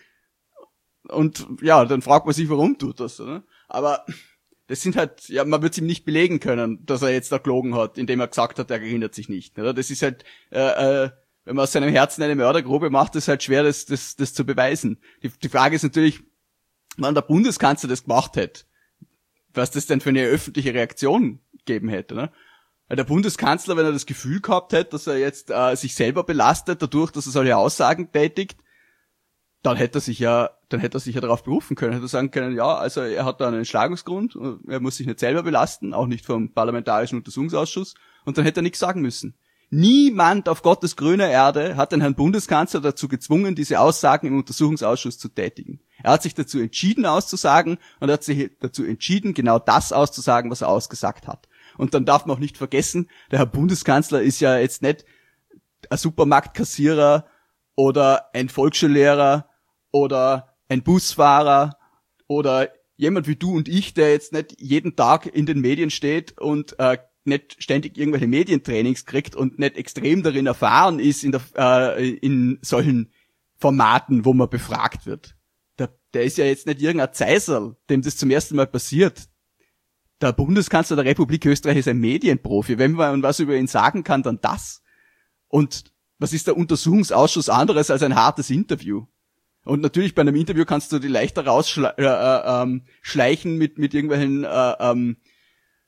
Und ja, dann fragt man sich, warum tut das, oder? Aber das sind halt, ja, man wird es ihm nicht belegen können, dass er jetzt da gelogen hat, indem er gesagt hat, er erinnert sich nicht, oder? Das ist halt, äh, äh, wenn man aus seinem Herzen eine Mördergrube macht, ist halt schwer, das, das, das zu beweisen. Die, die Frage ist natürlich, wann der Bundeskanzler das gemacht hätte, was das denn für eine öffentliche Reaktion geben hätte, ne? Weil der Bundeskanzler, wenn er das Gefühl gehabt hätte, dass er jetzt äh, sich selber belastet, dadurch, dass er solche Aussagen tätigt, dann hätte er sich ja, dann hätte er sich ja darauf berufen können, hätte er sagen können, ja, also er hat da einen Entschlagungsgrund, er muss sich nicht selber belasten, auch nicht vom Parlamentarischen Untersuchungsausschuss, und dann hätte er nichts sagen müssen. Niemand auf Gottes grüner Erde hat den Herrn Bundeskanzler dazu gezwungen, diese Aussagen im Untersuchungsausschuss zu tätigen. Er hat sich dazu entschieden auszusagen und er hat sich dazu entschieden, genau das auszusagen, was er ausgesagt hat. Und dann darf man auch nicht vergessen, der Herr Bundeskanzler ist ja jetzt nicht ein Supermarktkassierer oder ein Volksschullehrer oder ein Busfahrer oder jemand wie du und ich, der jetzt nicht jeden Tag in den Medien steht und äh, nicht ständig irgendwelche Medientrainings kriegt und nicht extrem darin erfahren ist in, der, äh, in solchen Formaten, wo man befragt wird. Der, der ist ja jetzt nicht irgendein Zeiserl, dem das zum ersten Mal passiert. Der Bundeskanzler der Republik Österreich ist ein Medienprofi. Wenn man was über ihn sagen kann, dann das. Und was ist der Untersuchungsausschuss anderes als ein hartes Interview? Und natürlich bei einem Interview kannst du die leichter rausschleichen äh, äh, mit mit irgendwelchen äh, ähm,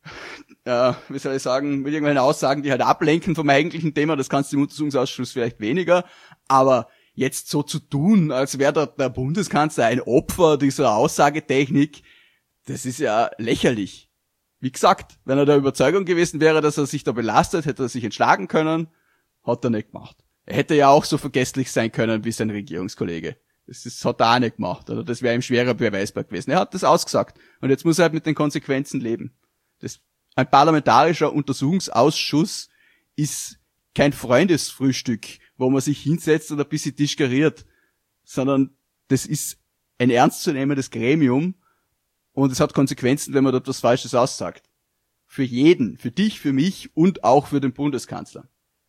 äh, wie soll ich sagen, mit irgendwelchen Aussagen, die halt ablenken vom eigentlichen Thema. Das kannst du im Untersuchungsausschuss vielleicht weniger. Aber jetzt so zu tun, als wäre der, der Bundeskanzler ein Opfer dieser Aussagetechnik, das ist ja lächerlich. Wie gesagt, wenn er der Überzeugung gewesen wäre, dass er sich da belastet, hätte er sich entschlagen können, hat er nicht gemacht. Er hätte ja auch so vergesslich sein können wie sein Regierungskollege. Das, das hat er auch nicht gemacht, oder das wäre ihm schwerer beweisbar gewesen. Er hat das ausgesagt und jetzt muss er halt mit den Konsequenzen leben. Das, ein parlamentarischer Untersuchungsausschuss ist kein Freundesfrühstück, wo man sich hinsetzt und ein bisschen diskutiert, sondern das ist ein ernstzunehmendes Gremium und es hat Konsequenzen, wenn man dort was Falsches aussagt. Für jeden, für dich, für mich und auch für den Bundeskanzler.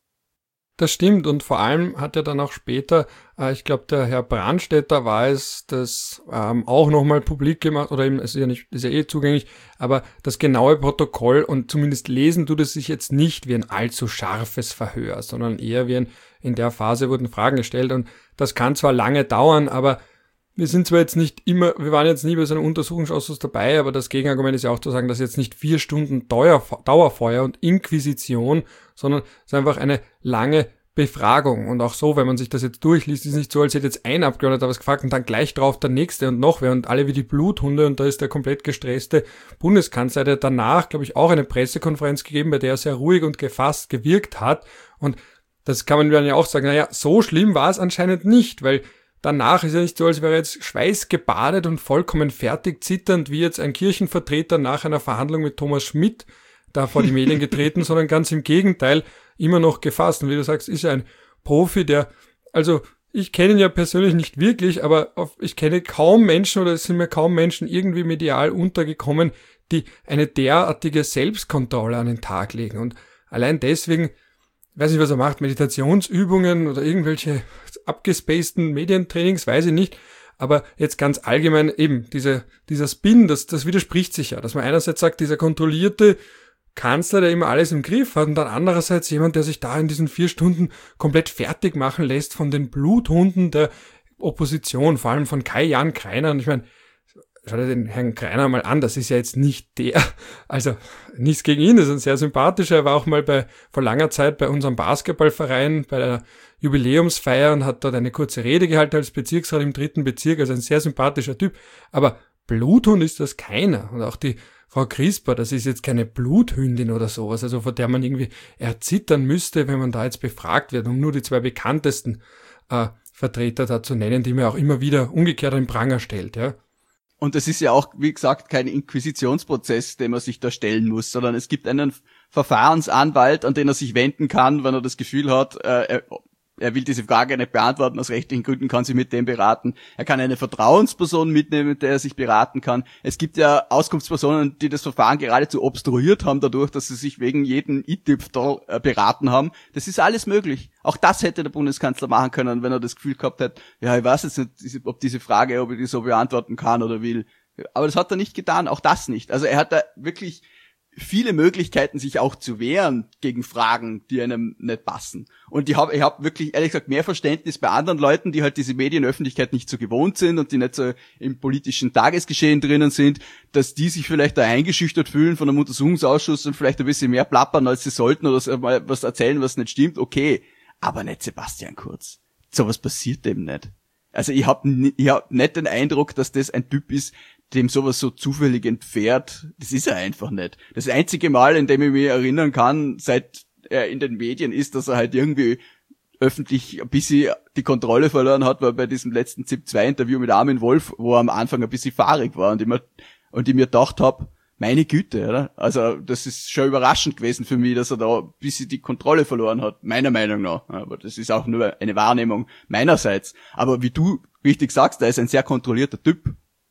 Das stimmt und vor allem hat er dann auch später, äh, ich glaube der Herr Brandstätter war es, das ähm, auch nochmal publik gemacht, oder eben, es ist ja nicht, ist ja eh zugänglich, aber das genaue Protokoll und zumindest lesen tut es sich jetzt nicht wie ein allzu scharfes Verhör, sondern eher wie ein, in der Phase wurden Fragen gestellt und das kann zwar lange dauern, aber wir sind zwar jetzt nicht immer, wir waren jetzt nie bei so einem Untersuchungsausschuss dabei, aber das Gegenargument ist ja auch zu sagen, dass jetzt nicht vier Stunden Dauerfeuer und Inquisition, sondern es ist einfach eine lange Befragung. Und auch so, wenn man sich das jetzt durchliest, ist es nicht so, als hätte jetzt ein Abgeordneter was gefragt und dann gleich drauf der nächste und noch wer und alle wie die Bluthunde und da ist der komplett gestresste Bundeskanzler, der danach, glaube ich, auch eine Pressekonferenz gegeben, bei der er sehr ruhig und gefasst gewirkt hat. Und das kann man dann ja auch sagen, naja, so schlimm war es anscheinend nicht, weil danach ist ja nicht so, als wäre er jetzt schweißgebadet und vollkommen fertig zitternd, wie jetzt ein Kirchenvertreter nach einer Verhandlung mit Thomas Schmidt da vor die Medien getreten, sondern ganz im Gegenteil, immer noch gefasst. Und wie du sagst, ist ja ein Profi, der, also ich kenne ihn ja persönlich nicht wirklich, aber auf, ich kenne kaum Menschen oder es sind mir kaum Menschen irgendwie medial untergekommen, die eine derartige Selbstkontrolle an den Tag legen. Und allein deswegen, ich weiß nicht, was er macht, Meditationsübungen oder irgendwelche abgespaceden Medientrainings, weiß ich nicht. Aber jetzt ganz allgemein eben, diese, dieser Spin, das, das widerspricht sich ja, dass man einerseits sagt, dieser kontrollierte Kanzler, der immer alles im Griff hat und dann andererseits jemand, der sich da in diesen vier Stunden komplett fertig machen lässt von den Bluthunden der Opposition, vor allem von Kai-Jan Kreiner. Und ich meine, schau dir den Herrn Kreiner mal an, das ist ja jetzt nicht der, also nichts gegen ihn, das ist ein sehr sympathischer, er war auch mal bei vor langer Zeit bei unserem Basketballverein bei der Jubiläumsfeier und hat dort eine kurze Rede gehalten als Bezirksrat im dritten Bezirk, also ein sehr sympathischer Typ, aber Bluthund ist das keiner und auch die Frau Crisper, das ist jetzt keine Bluthündin oder sowas, also vor der man irgendwie erzittern müsste, wenn man da jetzt befragt wird, um nur die zwei bekanntesten äh, Vertreter da zu nennen, die man auch immer wieder umgekehrt an den Pranger stellt, ja. Und es ist ja auch, wie gesagt, kein Inquisitionsprozess, den man sich da stellen muss, sondern es gibt einen Verfahrensanwalt, an den er sich wenden kann, wenn er das Gefühl hat, äh, er, er will diese Frage nicht beantworten, aus rechtlichen Gründen kann sie mit dem beraten. Er kann eine Vertrauensperson mitnehmen, mit der er sich beraten kann. Es gibt ja Auskunftspersonen, die das Verfahren geradezu obstruiert haben, dadurch, dass sie sich wegen jedem I-Tipp da äh, beraten haben. Das ist alles möglich. Auch das hätte der Bundeskanzler machen können, wenn er das Gefühl gehabt hätte, ja, ich weiß jetzt nicht, ob diese Frage, ob ich die so beantworten kann oder will. Aber das hat er nicht getan, auch das nicht. Also er hat da wirklich viele Möglichkeiten, sich auch zu wehren gegen Fragen, die einem nicht passen. Und ich habe ich hab wirklich, ehrlich gesagt, mehr Verständnis bei anderen Leuten, die halt diese Medienöffentlichkeit nicht so gewohnt sind und die nicht so im politischen Tagesgeschehen drinnen sind, dass die sich vielleicht da eingeschüchtert fühlen von einem Untersuchungsausschuss und vielleicht ein bisschen mehr plappern, als sie sollten oder mal was erzählen, was nicht stimmt. Okay, aber nicht Sebastian Kurz. Sowas passiert eben nicht. Also ich habe ich hab nicht den Eindruck, dass das ein Typ ist, dem sowas so zufällig entfährt. Das ist er einfach nicht. Das einzige Mal, in dem ich mich erinnern kann, seit er in den Medien ist, dass er halt irgendwie öffentlich ein bisschen die Kontrolle verloren hat, war bei diesem letzten ZIP zwei Interview mit Armin Wolf, wo er am Anfang ein bisschen fahrig war und ich mir, und ich mir gedacht habe, meine Güte, oder? Also das ist schon überraschend gewesen für mich, dass er da ein bisschen die Kontrolle verloren hat, meiner Meinung nach. Aber das ist auch nur eine Wahrnehmung meinerseits. Aber wie du richtig sagst, er ist ein sehr kontrollierter Typ.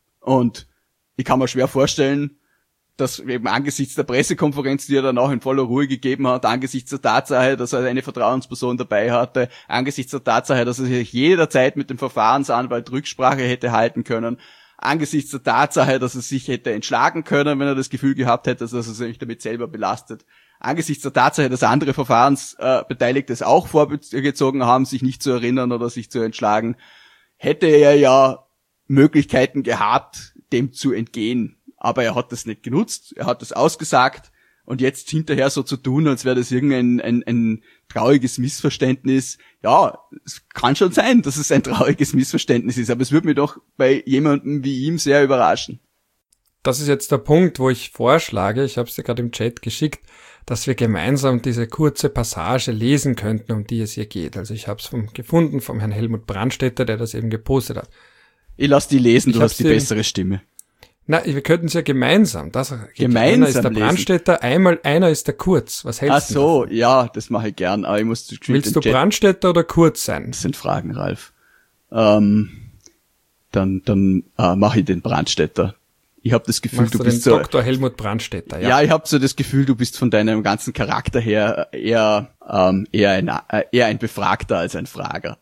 Und ich kann mir schwer vorstellen, dass eben angesichts der Pressekonferenz, die er dann auch in voller Ruhe gegeben hat, angesichts der Tatsache, dass er eine Vertrauensperson dabei hatte, angesichts der Tatsache, dass er sich jederzeit mit dem Verfahrensanwalt Rücksprache hätte halten können, angesichts der Tatsache, dass er sich hätte entschlagen können, wenn er das Gefühl gehabt hätte, dass er sich damit selber belastet, angesichts der Tatsache, dass andere Verfahrensbeteiligte es auch vorgezogen haben, sich nicht zu erinnern oder sich zu entschlagen, hätte er ja Möglichkeiten gehabt, dem zu entgehen. Aber er hat das nicht genutzt, er hat das ausgesagt Und jetzt hinterher so zu tun, als wäre das irgendein ein, ein trauriges Missverständnis. Ja, es kann schon sein, dass es ein trauriges Missverständnis ist, aber es würde mich doch bei jemandem wie ihm sehr überraschen. Das ist jetzt der Punkt, wo ich vorschlage, ich habe es dir gerade im Chat geschickt, dass wir gemeinsam diese kurze Passage lesen könnten, um die es hier geht. Also ich habe es vom, gefunden vom Herrn Helmut Brandstätter, der das eben gepostet hat. Ich lass die lesen, du ich hast die bessere Stimme. Na, wir könnten es ja gemeinsam. Das gemeinsam einer ist der Brandstätter, einmal einer ist der Kurz. Was hältst du? Ach so, davon? Ja, das mache ich gern. Aber ich muss Willst du Chat Brandstätter oder Kurz sein? Das sind Fragen, Ralf. Ähm, dann dann äh, mache ich den Brandstätter. Ich habe das Gefühl, Machst du, du bist den so Doktor Helmut Brandstätter. Ja, ja ich habe so das Gefühl, du bist von deinem ganzen Charakter her eher ähm, eher ein äh, eher ein Befragter als ein Frager.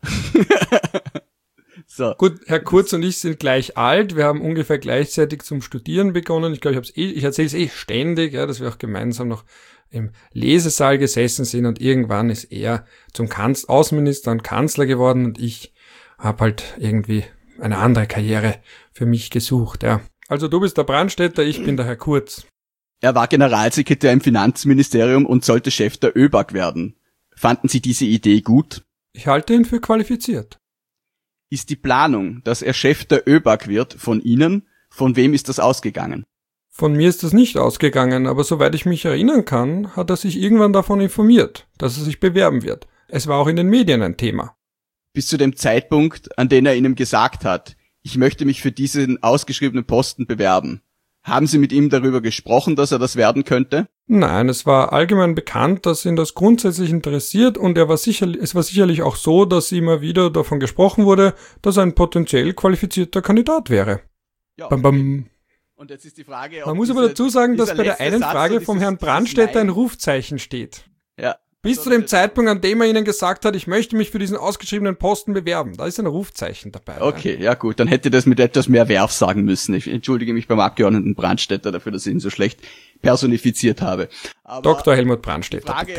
So. Gut, Herr Kurz und ich sind gleich alt. Wir haben ungefähr gleichzeitig zum Studieren begonnen. Ich glaube, ich, hab's eh, ich erzähle es eh ständig, ja, dass wir auch gemeinsam noch im Lesesaal gesessen sind und irgendwann ist er zum Kanz- Außenminister und Kanzler geworden und ich habe halt irgendwie eine andere Karriere für mich gesucht. Ja. Also du bist der Brandstätter, ich bin der Herr Kurz. Er war Generalsekretär im Finanzministerium und sollte Chef der ÖBAG werden. Fanden Sie diese Idee gut? Ich halte ihn für qualifiziert. Ist die Planung, dass er Chef der ÖBAG wird, von Ihnen? Von wem ist das ausgegangen? Von mir ist das nicht ausgegangen, aber soweit ich mich erinnern kann, hat er sich irgendwann davon informiert, dass er sich bewerben wird. Es war auch in den Medien ein Thema. Bis zu dem Zeitpunkt, an dem er Ihnen gesagt hat, ich möchte mich für diesen ausgeschriebenen Posten bewerben. Haben Sie mit ihm darüber gesprochen, dass er das werden könnte? Nein, es war allgemein bekannt, dass ihn das grundsätzlich interessiert und er war sicherlich, es war sicherlich auch so, dass immer wieder davon gesprochen wurde, dass er ein potenziell qualifizierter Kandidat wäre. Ja, bam, bam. Und jetzt ist die Frage, ob Man muss diese, aber dazu sagen, dass bei der einen Satz, Frage so vom dieses, Herrn Brandstätter ein Nein. Rufzeichen steht. Ja. Bis So, zu dem das- Zeitpunkt, an dem er Ihnen gesagt hat, ich möchte mich für diesen ausgeschriebenen Posten bewerben. Da ist ein Rufzeichen dabei. Okay, ja gut, dann hätte das mit etwas mehr Werf sagen müssen. Ich entschuldige mich beim Abgeordneten Brandstätter dafür, dass ich ihn so schlecht personifiziert habe. Aber Doktor Helmut Brandstätter. Frage,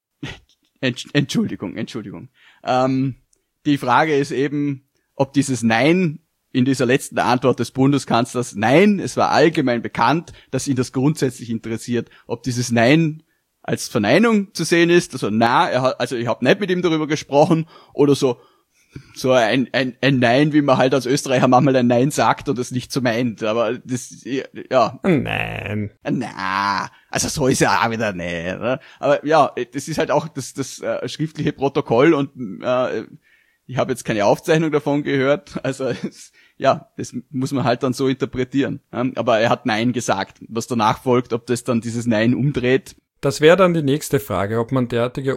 Entsch- Entschuldigung, Entschuldigung. Ähm, die Frage ist eben, ob dieses Nein in dieser letzten Antwort des Bundeskanzlers, nein, es war allgemein bekannt, dass ihn das grundsätzlich interessiert, ob dieses Nein als Verneinung zu sehen ist, also na, er hat, also ich habe nicht mit ihm darüber gesprochen, oder so so ein, ein ein Nein, wie man halt als Österreicher manchmal ein Nein sagt und es nicht so meint, aber das, ja, Nein. na, also so ist ja auch wieder nicht, ne? Aber ja, das ist halt auch das das äh, schriftliche Protokoll und äh, ich habe jetzt keine Aufzeichnung davon gehört, also es, ja, das muss man halt dann so interpretieren, ja? Aber er hat Nein gesagt, was danach folgt, ob das dann dieses Nein umdreht. Das wäre dann die nächste Frage, ob man derartige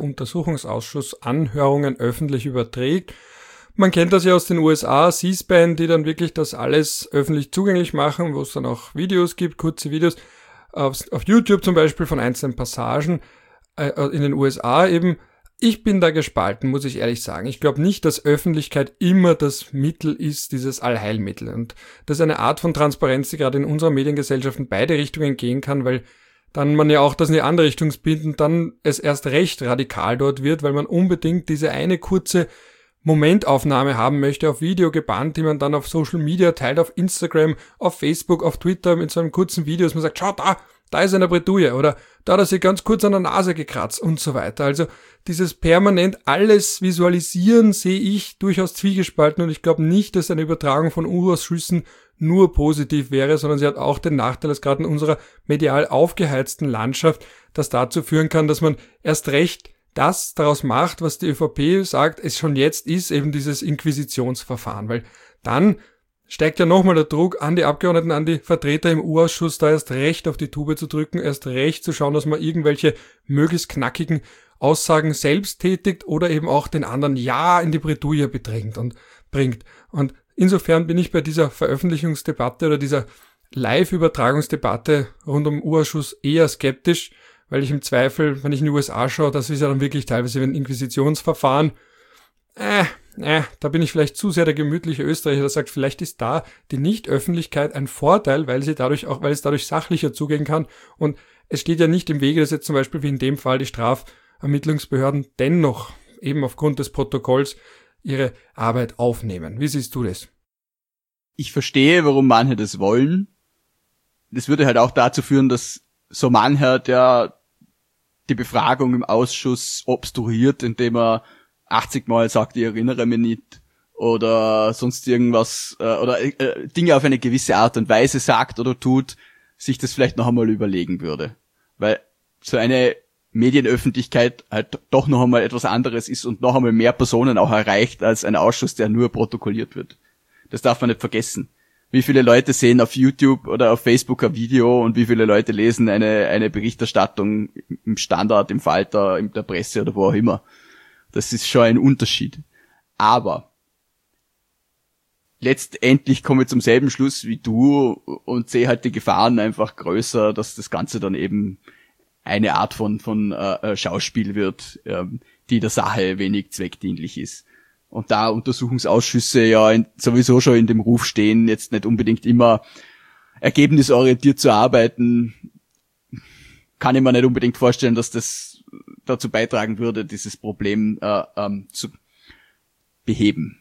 Untersuchungsausschuss-Anhörungen öffentlich überträgt. Man kennt das ja aus den U S A, C-SPAN, die dann wirklich das alles öffentlich zugänglich machen, wo es dann auch Videos gibt, kurze Videos, auf, auf YouTube zum Beispiel von einzelnen Passagen, äh, in den U S A eben. Ich bin da gespalten, muss ich ehrlich sagen. Ich glaube nicht, dass Öffentlichkeit immer das Mittel ist, dieses Allheilmittel. Und das ist eine Art von Transparenz, die gerade in unserer Mediengesellschaft in beide Richtungen gehen kann, weil dann man ja auch das in die andere Richtung spinnt und dann es erst recht radikal dort wird, weil man unbedingt diese eine kurze Momentaufnahme haben möchte, auf Video gebannt, die man dann auf Social Media teilt, auf Instagram, auf Facebook, auf Twitter mit so einem kurzen Video, dass man sagt, schau da, da ist eine Bredouille oder da hat er sich ganz kurz an der Nase gekratzt und so weiter. Also dieses permanent alles visualisieren sehe ich durchaus zwiegespalten und ich glaube nicht, dass eine Übertragung von U-Ausschüssen nur positiv wäre, sondern sie hat auch den Nachteil, dass gerade in unserer medial aufgeheizten Landschaft das dazu führen kann, dass man erst recht das daraus macht, was die ÖVP sagt, es schon jetzt ist, eben dieses Inquisitionsverfahren, weil dann steigt ja nochmal der Druck an die Abgeordneten, an die Vertreter im U-Ausschuss, da erst recht auf die Tube zu drücken, erst recht zu schauen, dass man irgendwelche möglichst knackigen Aussagen selbst tätigt oder eben auch den anderen ja in die Bredouille bedrängt und bringt. Und insofern bin ich bei dieser Veröffentlichungsdebatte oder dieser Live-Übertragungsdebatte rund um U-Ausschuss eher skeptisch, weil ich im Zweifel, wenn ich in die U S A schaue, das ist ja dann wirklich teilweise wie ein Inquisitionsverfahren. Äh, äh, da bin ich vielleicht zu sehr der gemütliche Österreicher, der sagt, vielleicht ist da die Nichtöffentlichkeit ein Vorteil, weil sie dadurch auch, weil es dadurch sachlicher zugehen kann. Und es steht ja nicht im Wege, dass jetzt zum Beispiel wie in dem Fall die Strafermittlungsbehörden dennoch eben aufgrund des Protokolls ihre Arbeit aufnehmen. Wie siehst du das? Ich verstehe, warum manche das wollen. Das würde halt auch dazu führen, dass so mancher, der die Befragung im Ausschuss obstruiert, indem er achtzig Mal sagt, ich erinnere mich nicht, oder sonst irgendwas, äh, oder äh, Dinge auf eine gewisse Art und Weise sagt oder tut, sich das vielleicht noch einmal überlegen würde. Weil so eine Medienöffentlichkeit halt doch noch einmal etwas anderes ist und noch einmal mehr Personen auch erreicht als ein Ausschuss, der nur protokolliert wird. Das darf man nicht vergessen. Wie viele Leute sehen auf YouTube oder auf Facebook ein Video und wie viele Leute lesen eine eine Berichterstattung im Standard, im Falter, in der Presse oder wo auch immer. Das ist schon ein Unterschied. Aber letztendlich komme ich zum selben Schluss wie du und sehe halt die Gefahren einfach größer, dass das Ganze dann eben eine Art von von äh, Schauspiel wird, ähm, die der Sache wenig zweckdienlich ist. Und da Untersuchungsausschüsse ja in, sowieso schon in dem Ruf stehen, jetzt nicht unbedingt immer ergebnisorientiert zu arbeiten, kann ich mir nicht unbedingt vorstellen, dass das dazu beitragen würde, dieses Problem äh, ähm, zu beheben.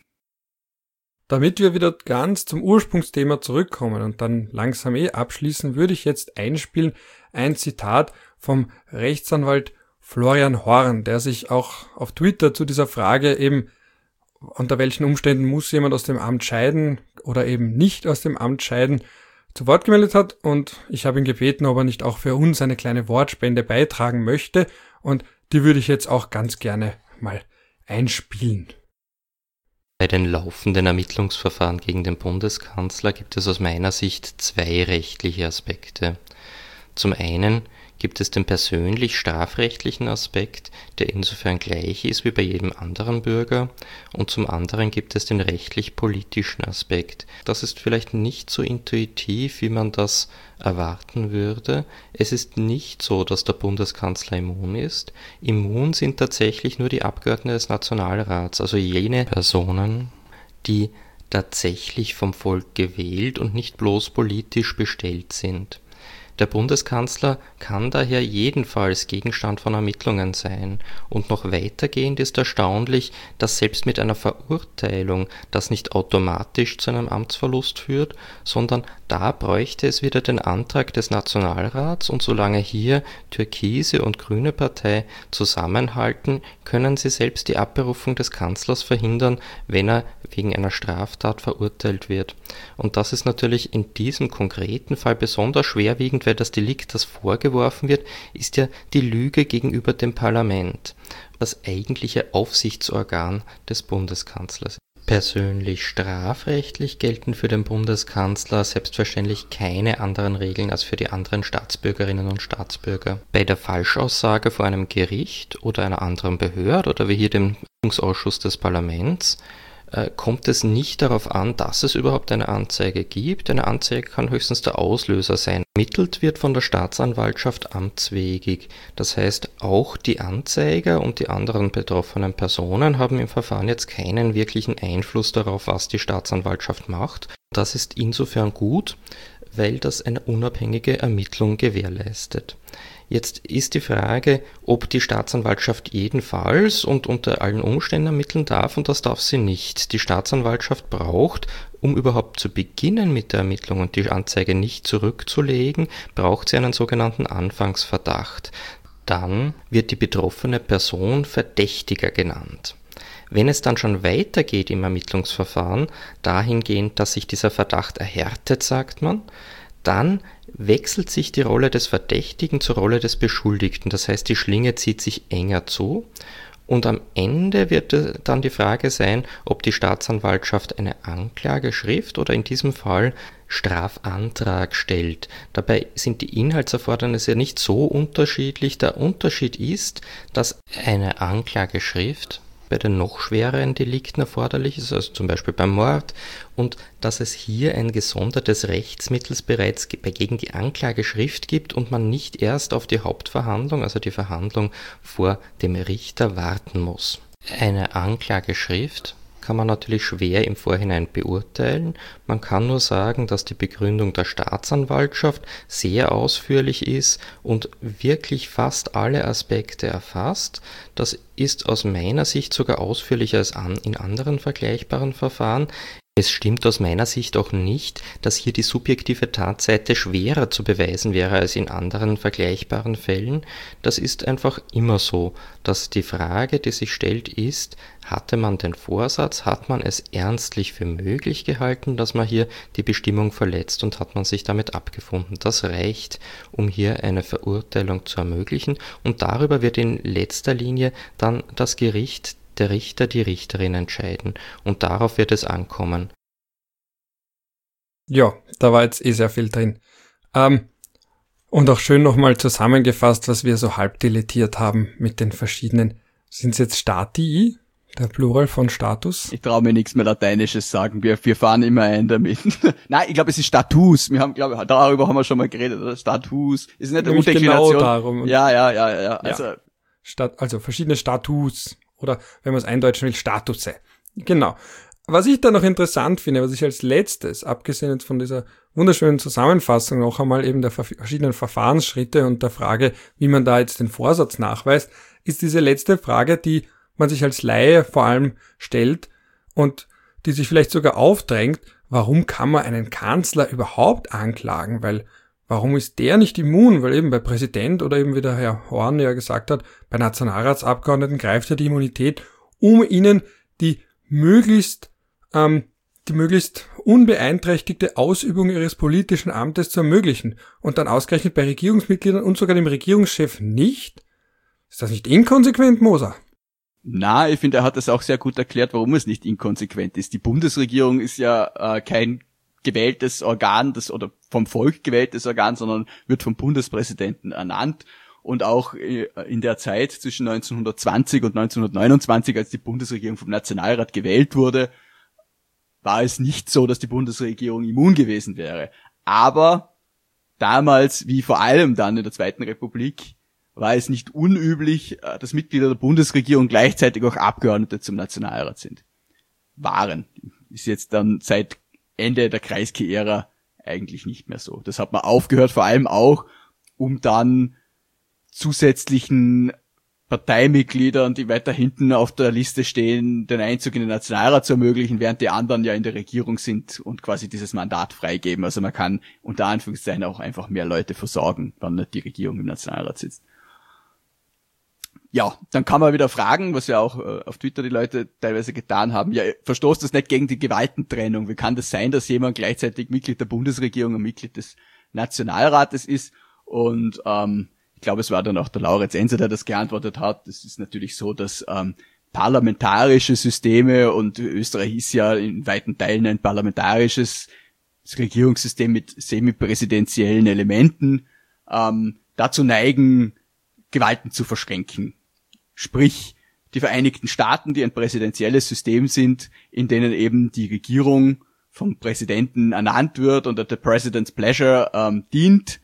Damit wir wieder ganz zum Ursprungsthema zurückkommen und dann langsam eh abschließen, würde ich jetzt einspielen ein Zitat vom Rechtsanwalt Florian Horn, der sich auch auf Twitter zu dieser Frage eben, unter welchen Umständen muss jemand aus dem Amt scheiden oder eben nicht aus dem Amt scheiden, zu Wort gemeldet hat, und ich habe ihn gebeten, ob er nicht auch für uns eine kleine Wortspende beitragen möchte, und die würde ich jetzt auch ganz gerne mal einspielen. Bei den laufenden Ermittlungsverfahren gegen den Bundeskanzler gibt es aus meiner Sicht zwei rechtliche Aspekte. Zum einen gibt es den persönlich strafrechtlichen Aspekt, der insofern gleich ist wie bei jedem anderen Bürger, und zum anderen gibt es den rechtlich-politischen Aspekt. Das ist vielleicht nicht so intuitiv, wie man das erwarten würde. Es ist nicht so, dass der Bundeskanzler immun ist. Immun sind tatsächlich nur die Abgeordneten des Nationalrats, also jene Personen, die tatsächlich vom Volk gewählt und nicht bloß politisch bestellt sind. Der Bundeskanzler kann daher jedenfalls Gegenstand von Ermittlungen sein, und noch weitergehend ist erstaunlich, dass selbst mit einer Verurteilung das nicht automatisch zu einem Amtsverlust führt, sondern da bräuchte es wieder den Antrag des Nationalrats, und solange hier türkise und grüne Partei zusammenhalten, können sie selbst die Abberufung des Kanzlers verhindern, wenn er wegen einer Straftat verurteilt wird. Und das ist natürlich in diesem konkreten Fall besonders schwerwiegend, weil das Delikt, das vorgeworfen wird, ist ja die Lüge gegenüber dem Parlament, das eigentliche Aufsichtsorgan des Bundeskanzlers. Persönlich strafrechtlich gelten für den Bundeskanzler selbstverständlich keine anderen Regeln als für die anderen Staatsbürgerinnen und Staatsbürger. Bei der Falschaussage vor einem Gericht oder einer anderen Behörde oder wie hier dem Ausschuss des Parlaments kommt es nicht darauf an, dass es überhaupt eine Anzeige gibt. Eine Anzeige kann höchstens der Auslöser sein. Ermittelt wird von der Staatsanwaltschaft amtswegig. Das heißt, auch die Anzeiger und die anderen betroffenen Personen haben im Verfahren jetzt keinen wirklichen Einfluss darauf, was die Staatsanwaltschaft macht. Das ist insofern gut, weil das eine unabhängige Ermittlung gewährleistet. Jetzt ist die Frage, ob die Staatsanwaltschaft jedenfalls und unter allen Umständen ermitteln darf, und das darf sie nicht. Die Staatsanwaltschaft braucht, um überhaupt zu beginnen mit der Ermittlung und die Anzeige nicht zurückzulegen, braucht sie einen sogenannten Anfangsverdacht. Dann wird die betroffene Person Verdächtiger genannt. Wenn es dann schon weitergeht im Ermittlungsverfahren, dahingehend, dass sich dieser Verdacht erhärtet, sagt man, dann wechselt sich die Rolle des Verdächtigen zur Rolle des Beschuldigten. Das heißt, die Schlinge zieht sich enger zu, und am Ende wird dann die Frage sein, ob die Staatsanwaltschaft eine Anklageschrift oder in diesem Fall Strafantrag stellt. Dabei sind die Inhaltserfordernisse ja nicht so unterschiedlich. Der Unterschied ist, dass eine Anklageschrift bei den noch schwereren Delikten erforderlich ist, also zum Beispiel beim Mord, und dass es hier ein gesondertes Rechtsmittel bereits gegen die Anklageschrift gibt und man nicht erst auf die Hauptverhandlung, also die Verhandlung vor dem Richter, warten muss. Eine Anklageschrift kann man natürlich schwer im Vorhinein beurteilen. Man kann nur sagen, dass die Begründung der Staatsanwaltschaft sehr ausführlich ist und wirklich fast alle Aspekte erfasst. Das ist aus meiner Sicht sogar ausführlicher als an, in anderen vergleichbaren Verfahren. Es stimmt aus meiner Sicht auch nicht, dass hier die subjektive Tatseite schwerer zu beweisen wäre als in anderen vergleichbaren Fällen. Das ist einfach immer so, dass die Frage, die sich stellt, ist, hatte man den Vorsatz, hat man es ernstlich für möglich gehalten, dass man hier die Bestimmung verletzt und hat man sich damit abgefunden. Das reicht, um hier eine Verurteilung zu ermöglichen, und darüber wird in letzter Linie dann das Gericht, der Richter, die Richterin entscheiden, und darauf wird es ankommen. Ja, da war jetzt eh sehr viel drin. Ähm, und auch schön nochmal zusammengefasst, was wir so halb dilettiert haben mit den verschiedenen. Sind es jetzt Statii, der Plural von Status? Ich traue mir nichts mehr Lateinisches sagen, wir, wir fahren immer ein damit. Nein, ich glaube, es ist Status. Wir haben, glaube darüber haben wir schon mal geredet, oder? Status. Ist nicht eine Udeklination. Genau darum. Ja, ja, ja, ja. Also, ja. Stat, also verschiedene Status. Oder wenn man es eindeutschen will, Statusse. Genau. Was ich da noch interessant finde, was ich als letztes, abgesehen jetzt von dieser wunderschönen Zusammenfassung, noch einmal eben der verschiedenen Verfahrensschritte und der Frage, wie man da jetzt den Vorsatz nachweist, ist diese letzte Frage, die man sich als Laie vor allem stellt und die sich vielleicht sogar aufdrängt: Warum kann man einen Kanzler überhaupt anklagen? Weil warum ist der nicht immun? Weil eben bei Präsident oder eben wie der Herr Horn ja gesagt hat, bei Nationalratsabgeordneten greift ja die Immunität, um ihnen die möglichst, ähm, die möglichst unbeeinträchtigte Ausübung ihres politischen Amtes zu ermöglichen. Und dann ausgerechnet bei Regierungsmitgliedern und sogar dem Regierungschef nicht? Ist das nicht inkonsequent, Moser? Na, ich finde, er hat das auch sehr gut erklärt, warum es nicht inkonsequent ist. Die Bundesregierung ist ja äh, kein gewähltes Organ, das oder vom Volk gewähltes Organ, sondern wird vom Bundespräsidenten ernannt. Und auch in der Zeit zwischen neunzehnhundertzwanzig und neunzehnhundertneunundzwanzig, als die Bundesregierung vom Nationalrat gewählt wurde, war es nicht so, dass die Bundesregierung immun gewesen wäre. Aber damals, wie vor allem dann in der Zweiten Republik, war es nicht unüblich, dass Mitglieder der Bundesregierung gleichzeitig auch Abgeordnete zum Nationalrat sind. Waren. Ist jetzt dann seit Ende der Kreisky-Ära eigentlich nicht mehr so. Das hat man aufgehört, vor allem auch, um dann zusätzlichen Parteimitgliedern, die weiter hinten auf der Liste stehen, den Einzug in den Nationalrat zu ermöglichen, während die anderen ja in der Regierung sind und quasi dieses Mandat freigeben. Also man kann unter Anführungszeichen auch einfach mehr Leute versorgen, wenn nicht die Regierung im Nationalrat sitzt. Ja, dann kann man wieder fragen, was ja auch äh, auf Twitter die Leute teilweise getan haben, ja, verstoßt das nicht gegen die Gewaltentrennung? Wie kann das sein, dass jemand gleichzeitig Mitglied der Bundesregierung und Mitglied des Nationalrates ist? Und ähm, ich glaube, es war dann auch der Laurenz Enser, der das geantwortet hat. Es ist natürlich so, dass ähm, parlamentarische Systeme, und Österreich ist ja in weiten Teilen ein parlamentarisches Regierungssystem mit semipräsidentiellen Elementen, ähm, dazu neigen, Gewalten zu verschränken. Sprich, die Vereinigten Staaten, die ein präsidentielles System sind, in denen eben die Regierung vom Präsidenten ernannt wird und at the President's Pleasure ähm, dient,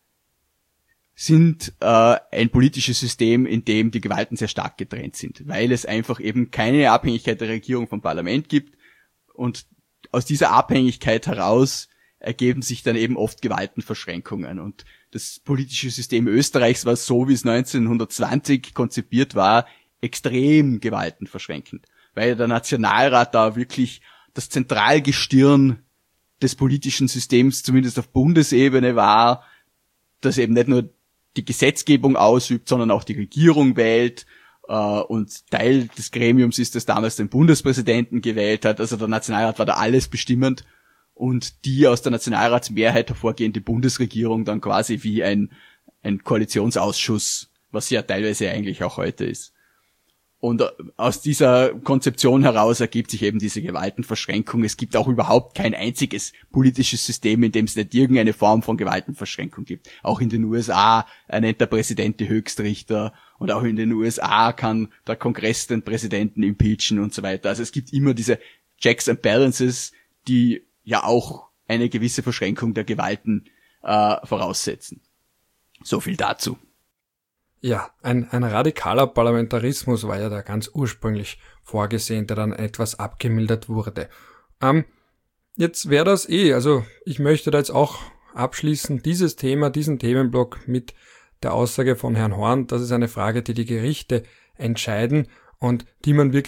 sind äh, ein politisches System, in dem die Gewalten sehr stark getrennt sind, weil es einfach eben keine Abhängigkeit der Regierung vom Parlament gibt, und aus dieser Abhängigkeit heraus ergeben sich dann eben oft Gewaltenverschränkungen. Und das politische System Österreichs war so, wie es neunzehnhundertzwanzig konzipiert war, extrem gewaltenverschränkend, weil der Nationalrat da wirklich das Zentralgestirn des politischen Systems, zumindest auf Bundesebene, war, das eben nicht nur die Gesetzgebung ausübt, sondern auch die Regierung wählt, äh, und Teil des Gremiums ist, das damals den Bundespräsidenten gewählt hat. Also der Nationalrat war da alles bestimmend, und die aus der Nationalratsmehrheit hervorgehende Bundesregierung dann quasi wie ein, ein Koalitionsausschuss, was ja teilweise eigentlich auch heute ist. Und aus dieser Konzeption heraus ergibt sich eben diese Gewaltenverschränkung. Es gibt auch überhaupt kein einziges politisches System, in dem es nicht irgendeine Form von Gewaltenverschränkung gibt. Auch in den U S A ernennt der Präsident die Höchstrichter, und auch in den U S A kann der Kongress den Präsidenten impeachen und so weiter. Also es gibt immer diese Checks and Balances, die ja auch eine gewisse Verschränkung der Gewalten äh, voraussetzen. So viel dazu. Ja, ein, ein radikaler Parlamentarismus war ja da ganz ursprünglich vorgesehen, der dann etwas abgemildert wurde. Ähm, jetzt wäre das eh, also ich möchte da jetzt auch abschließen, dieses Thema, diesen Themenblock mit der Aussage von Herrn Horn, das ist eine Frage, die die Gerichte entscheiden und die man wirklich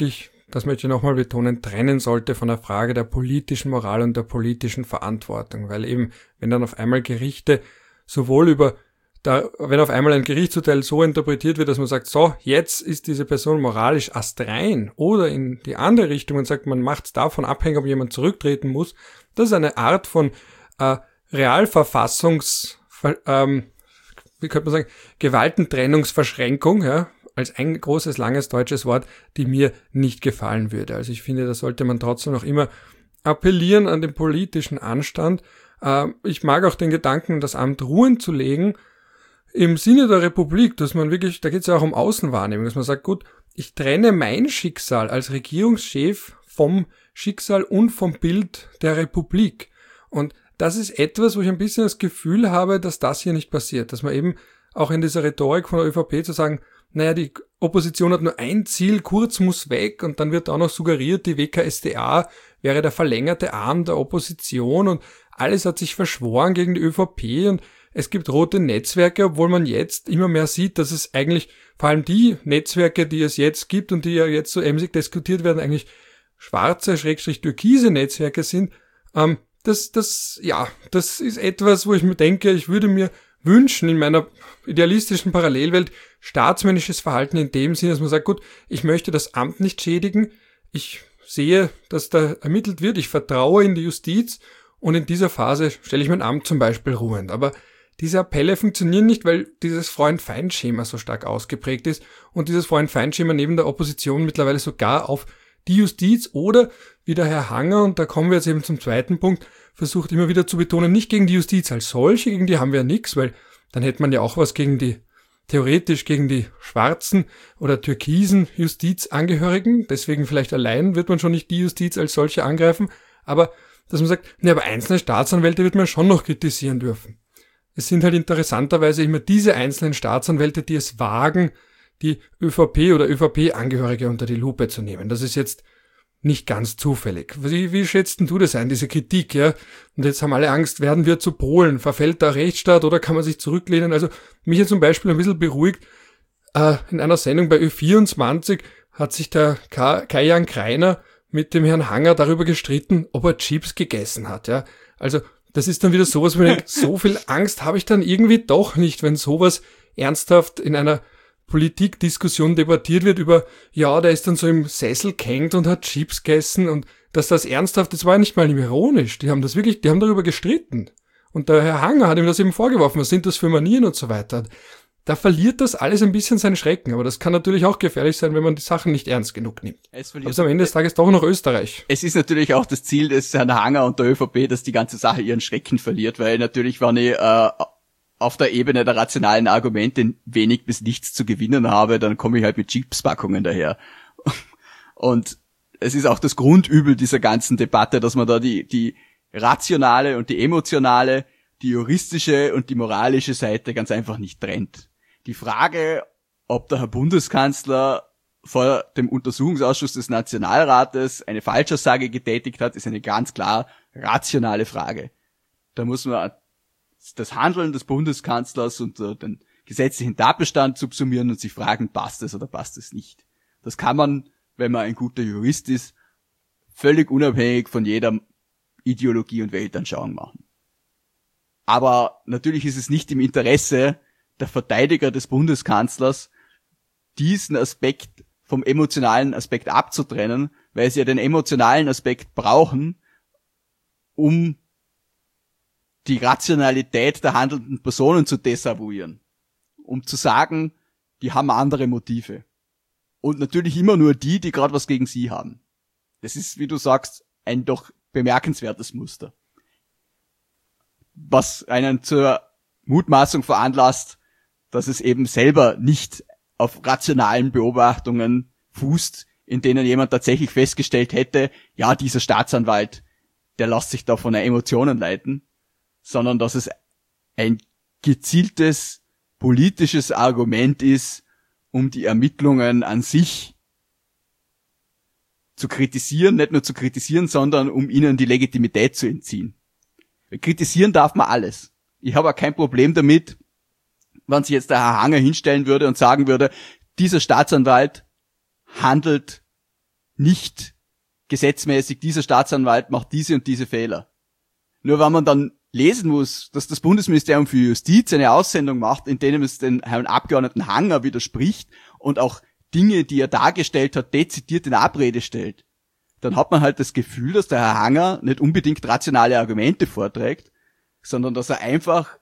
das möchte ich nochmal betonen, trennen sollte von der Frage der politischen Moral und der politischen Verantwortung. Weil eben, wenn dann auf einmal Gerichte sowohl über, da, wenn auf einmal ein Gerichtsurteil so interpretiert wird, dass man sagt, so, jetzt ist diese Person moralisch astrein, oder in die andere Richtung und sagt, man macht es davon abhängig, ob jemand zurücktreten muss, das ist eine Art von äh, Realverfassungs, ähm, wie könnte man sagen, Gewaltentrennungsverschränkung, ja, als ein großes, langes deutsches Wort, die mir nicht gefallen würde. Also ich finde, da sollte man trotzdem noch immer appellieren an den politischen Anstand. Äh, ich mag auch den Gedanken, das Amt ruhen zu legen, im Sinne der Republik, dass man wirklich, da geht es ja auch um Außenwahrnehmung, dass man sagt, gut, ich trenne mein Schicksal als Regierungschef vom Schicksal und vom Bild der Republik. Und das ist etwas, wo ich ein bisschen das Gefühl habe, dass das hier nicht passiert. Dass man eben auch in dieser Rhetorik von der ÖVP zu sagen, naja, die Opposition hat nur ein Ziel, Kurz muss weg, und dann wird auch noch suggeriert, die W K S d A wäre der verlängerte Arm der Opposition und alles hat sich verschworen gegen die ÖVP und es gibt rote Netzwerke, obwohl man jetzt immer mehr sieht, dass es eigentlich, vor allem die Netzwerke, die es jetzt gibt und die ja jetzt so emsig diskutiert werden, eigentlich schwarze, schrägstrich türkise Netzwerke sind. Ähm, das, das, ja, das ist etwas, wo ich mir denke, ich würde mir wünschen in meiner idealistischen Parallelwelt staatsmännisches Verhalten in dem Sinne, dass man sagt, gut, ich möchte das Amt nicht schädigen, ich sehe, dass da ermittelt wird, ich vertraue in die Justiz und in dieser Phase stelle ich mein Amt zum Beispiel ruhend. Aber diese Appelle funktionieren nicht, weil dieses Freund-Feind-Schema so stark ausgeprägt ist und dieses Freund-Feind-Schema neben der Opposition mittlerweile sogar auf die Justiz oder, wie der Herr Hanger, und da kommen wir jetzt eben zum zweiten Punkt, versucht immer wieder zu betonen, nicht gegen die Justiz als solche, gegen die haben wir ja nichts, weil dann hätte man ja auch was gegen die, theoretisch gegen die schwarzen oder türkisen Justizangehörigen, deswegen vielleicht allein wird man schon nicht die Justiz als solche angreifen, aber dass man sagt, ne, aber einzelne Staatsanwälte wird man schon noch kritisieren dürfen. Es sind halt interessanterweise immer diese einzelnen Staatsanwälte, die es wagen, die ÖVP oder ÖVP-Angehörige unter die Lupe zu nehmen. Das ist jetzt nicht ganz zufällig. Wie, wie schätzt denn du das ein, diese Kritik, ja? Und jetzt haben alle Angst, werden wir zu Polen? Verfällt der Rechtsstaat oder kann man sich zurücklehnen? Also mich hat zum Beispiel ein bisschen beruhigt, äh, in einer Sendung bei Ö vierundzwanzig hat sich der Kai-Jan Kreiner mit dem Herrn Hanger darüber gestritten, ob er Chips gegessen hat, ja? Also das ist dann wieder sowas, wo ich denke, so viel Angst habe ich dann irgendwie doch nicht, wenn sowas ernsthaft in einer Politikdiskussion debattiert wird über, ja, der ist dann so im Sessel gehängt und hat Chips gegessen und dass das ernsthaft, das war nicht mal ironisch, die haben das wirklich, die haben darüber gestritten. Und der Herr Hanger hat ihm das eben vorgeworfen, was sind das für Manieren und so weiter. Da verliert das alles ein bisschen seinen Schrecken, aber das kann natürlich auch gefährlich sein, wenn man die Sachen nicht ernst genug nimmt. Es aber am Ende des Tages doch noch Österreich. Es ist natürlich auch das Ziel des Herrn Hanger und der ÖVP, dass die ganze Sache ihren Schrecken verliert, weil natürlich, wenn ich äh, auf der Ebene der rationalen Argumente wenig bis nichts zu gewinnen habe, dann komme ich halt mit Chipspackungen daher. Und es ist auch das Grundübel dieser ganzen Debatte, dass man da die, die rationale und die emotionale, die juristische und die moralische Seite ganz einfach nicht trennt. Die Frage, ob der Herr Bundeskanzler vor dem Untersuchungsausschuss des Nationalrates eine Falschaussage getätigt hat, ist eine ganz klar rationale Frage. Da muss man das Handeln des Bundeskanzlers und uh, den gesetzlichen Tatbestand subsumieren und sich fragen, passt es oder passt es nicht. Das kann man, wenn man ein guter Jurist ist, völlig unabhängig von jeder Ideologie und Weltanschauung machen. Aber natürlich ist es nicht im Interesse der Verteidiger des Bundeskanzlers, diesen Aspekt vom emotionalen Aspekt abzutrennen, weil sie ja den emotionalen Aspekt brauchen, um die Rationalität der handelnden Personen zu desavouieren. Um zu sagen, die haben andere Motive. Und natürlich immer nur die, die gerade was gegen sie haben. Das ist, wie du sagst, ein doch bemerkenswertes Muster. Was einen zur Mutmaßung veranlasst, dass es eben selber nicht auf rationalen Beobachtungen fußt, in denen jemand tatsächlich festgestellt hätte, ja, dieser Staatsanwalt, der lässt sich da von den Emotionen leiten, sondern dass es ein gezieltes politisches Argument ist, um die Ermittlungen an sich zu kritisieren, nicht nur zu kritisieren, sondern um ihnen die Legitimität zu entziehen. Kritisieren darf man alles. Ich habe auch kein Problem damit, wenn sich jetzt der Herr Hanger hinstellen würde und sagen würde, dieser Staatsanwalt handelt nicht gesetzmäßig, dieser Staatsanwalt macht diese und diese Fehler. Nur wenn man dann lesen muss, dass das Bundesministerium für Justiz eine Aussendung macht, in denen es den Herrn Abgeordneten Hanger widerspricht und auch Dinge, die er dargestellt hat, dezidiert in Abrede stellt, dann hat man halt das Gefühl, dass der Herr Hanger nicht unbedingt rationale Argumente vorträgt, sondern dass er einfach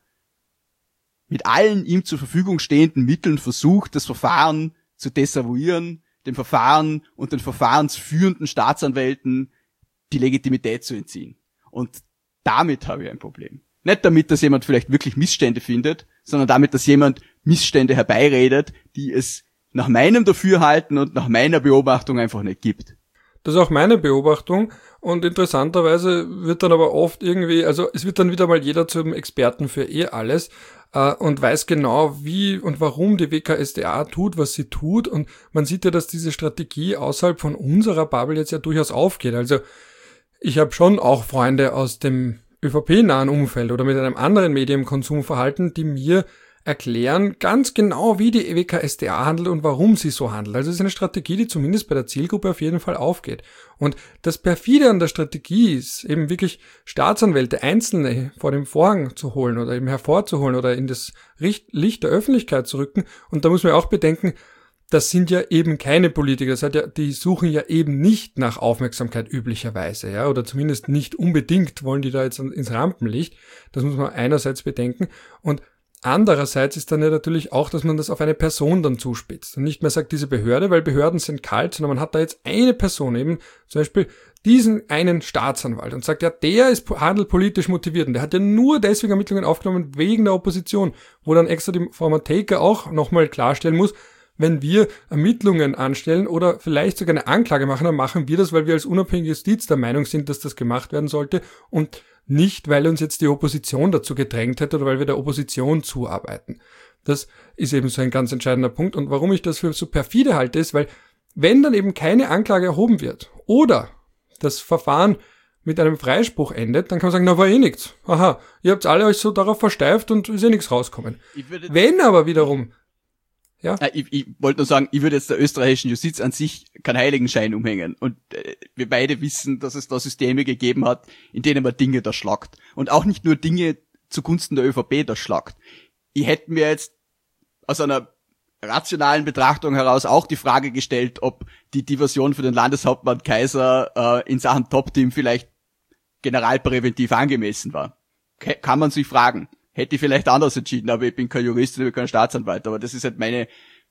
mit allen ihm zur Verfügung stehenden Mitteln versucht, das Verfahren zu desavouieren, dem Verfahren und den verfahrensführenden Staatsanwälten die Legitimität zu entziehen. Und damit habe ich ein Problem. Nicht damit, dass jemand vielleicht wirklich Missstände findet, sondern damit, dass jemand Missstände herbeiredet, die es nach meinem Dafürhalten und nach meiner Beobachtung einfach nicht gibt. Das ist auch meine Beobachtung und interessanterweise wird dann aber oft irgendwie, also es wird dann wieder mal jeder zum Experten für eh alles äh, und weiß genau, wie und warum die W K S d A tut, was sie tut, und man sieht ja, dass diese Strategie außerhalb von unserer Bubble jetzt ja durchaus aufgeht. Also ich habe schon auch Freunde aus dem ÖVP-nahen Umfeld oder mit einem anderen Medienkonsumverhalten, die mir erklären ganz genau, wie die W K S d A handelt und warum sie so handelt. Also es ist eine Strategie, die zumindest bei der Zielgruppe auf jeden Fall aufgeht. Und das Perfide an der Strategie ist eben wirklich, Staatsanwälte, Einzelne vor dem Vorhang zu holen oder eben hervorzuholen oder in das Licht der Öffentlichkeit zu rücken. Und da muss man auch bedenken, das sind ja eben keine Politiker, das heißt ja, die suchen ja eben nicht nach Aufmerksamkeit üblicherweise, ja, oder zumindest nicht unbedingt wollen die da jetzt ins Rampenlicht. Das muss man einerseits bedenken. Und andererseits ist dann ja natürlich auch, dass man das auf eine Person dann zuspitzt und nicht mehr sagt, diese Behörde, weil Behörden sind kalt, sondern man hat da jetzt eine Person, eben zum Beispiel diesen einen Staatsanwalt, und sagt, ja, der ist handelt politisch motiviert und der hat ja nur deswegen Ermittlungen aufgenommen wegen der Opposition, wo dann extra die Frau Matejka auch nochmal klarstellen muss, wenn wir Ermittlungen anstellen oder vielleicht sogar eine Anklage machen, dann machen wir das, weil wir als unabhängige Justiz der Meinung sind, dass das gemacht werden sollte und nicht, weil uns jetzt die Opposition dazu gedrängt hätte oder weil wir der Opposition zuarbeiten. Das ist eben so ein ganz entscheidender Punkt. Und warum ich das für so perfide halte, ist, weil wenn dann eben keine Anklage erhoben wird oder das Verfahren mit einem Freispruch endet, dann kann man sagen, na, war eh nichts. Aha, ihr habt alle euch so darauf versteift und ist eh nichts rauskommen. Wenn aber wiederum Ja. Ich, ich wollte nur sagen, ich würde jetzt der österreichischen Justiz an sich keinen Heiligenschein umhängen. Und äh, wir beide wissen, dass es da Systeme gegeben hat, in denen man Dinge erschlagt. Und auch nicht nur Dinge zugunsten der ÖVP erschlagt. Ich hätte mir jetzt aus einer rationalen Betrachtung heraus auch die Frage gestellt, ob die Diversion für den Landeshauptmann Kaiser äh, in Sachen Top-Team vielleicht generalpräventiv angemessen war. K- kann man sich fragen. Hätte ich vielleicht anders entschieden, aber ich bin kein Jurist, ich bin kein Staatsanwalt, aber das ist halt meine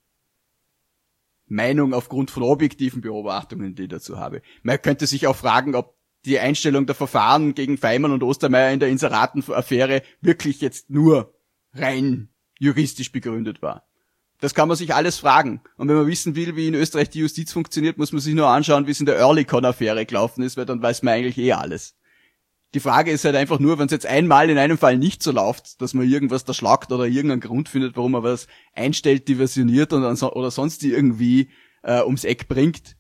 Meinung aufgrund von objektiven Beobachtungen, die ich dazu habe. Man könnte sich auch fragen, ob die Einstellung der Verfahren gegen Feimann und Ostermeier in der Inseratenaffäre wirklich jetzt nur rein juristisch begründet war. Das kann man sich alles fragen. Und wenn man wissen will, wie in Österreich die Justiz funktioniert, muss man sich nur anschauen, wie es in der Earlycon-Affäre gelaufen ist, weil dann weiß man eigentlich eh alles. Die Frage ist halt einfach nur, wenn es jetzt einmal in einem Fall nicht so läuft, dass man irgendwas da schlagt oder irgendeinen Grund findet, warum man was einstellt, diversioniert und so, oder sonst irgendwie äh, ums Eck bringt,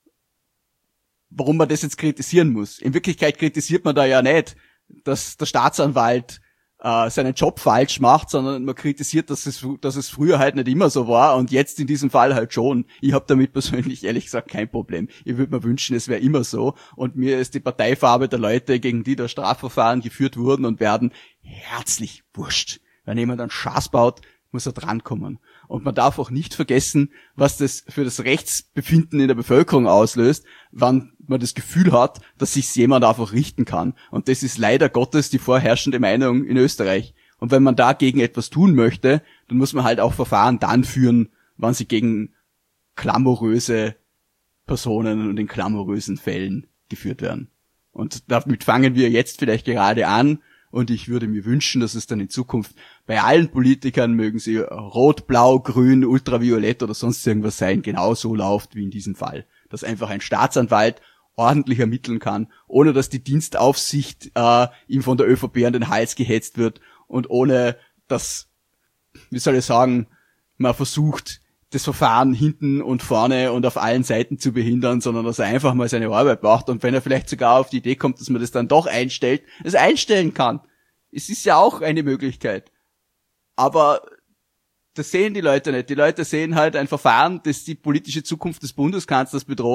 warum man das jetzt kritisieren muss. In Wirklichkeit kritisiert man da ja nicht, dass der Staatsanwalt äh, seinen Job falsch macht, sondern man kritisiert, dass es, dass es früher halt nicht immer so war und jetzt in diesem Fall halt schon. Ich habe damit persönlich ehrlich gesagt kein Problem. Ich würde mir wünschen, es wäre immer so, und mir ist die Parteifarbe der Leute, gegen die da Strafverfahren geführt wurden und werden, herzlich wurscht. Wenn jemand einen Schaß baut, muss er drankommen. Und man darf auch nicht vergessen, was das für das Rechtsbefinden in der Bevölkerung auslöst, wann man das Gefühl hat, dass sich jemand einfach richten kann. Und das ist leider Gottes die vorherrschende Meinung in Österreich. Und wenn man dagegen etwas tun möchte, dann muss man halt auch Verfahren dann führen, wann sie gegen klamouröse Personen und in klamourösen Fällen geführt werden. Und damit fangen wir jetzt vielleicht gerade an. Und ich würde mir wünschen, dass es dann in Zukunft bei allen Politikern, mögen sie rot, blau, grün, ultraviolett oder sonst irgendwas sein, genau so läuft wie in diesem Fall. Dass einfach ein Staatsanwalt ordentlich ermitteln kann, ohne dass die Dienstaufsicht äh, ihm von der ÖVP an den Hals gehetzt wird und ohne dass, wie soll ich sagen, man versucht, das Verfahren hinten und vorne und auf allen Seiten zu behindern, sondern dass er einfach mal seine Arbeit macht und wenn er vielleicht sogar auf die Idee kommt, dass man das dann doch einstellt, es einstellen kann. Es ist ja auch eine Möglichkeit. Aber das sehen die Leute nicht. Die Leute sehen halt ein Verfahren, das die politische Zukunft des Bundeskanzlers bedroht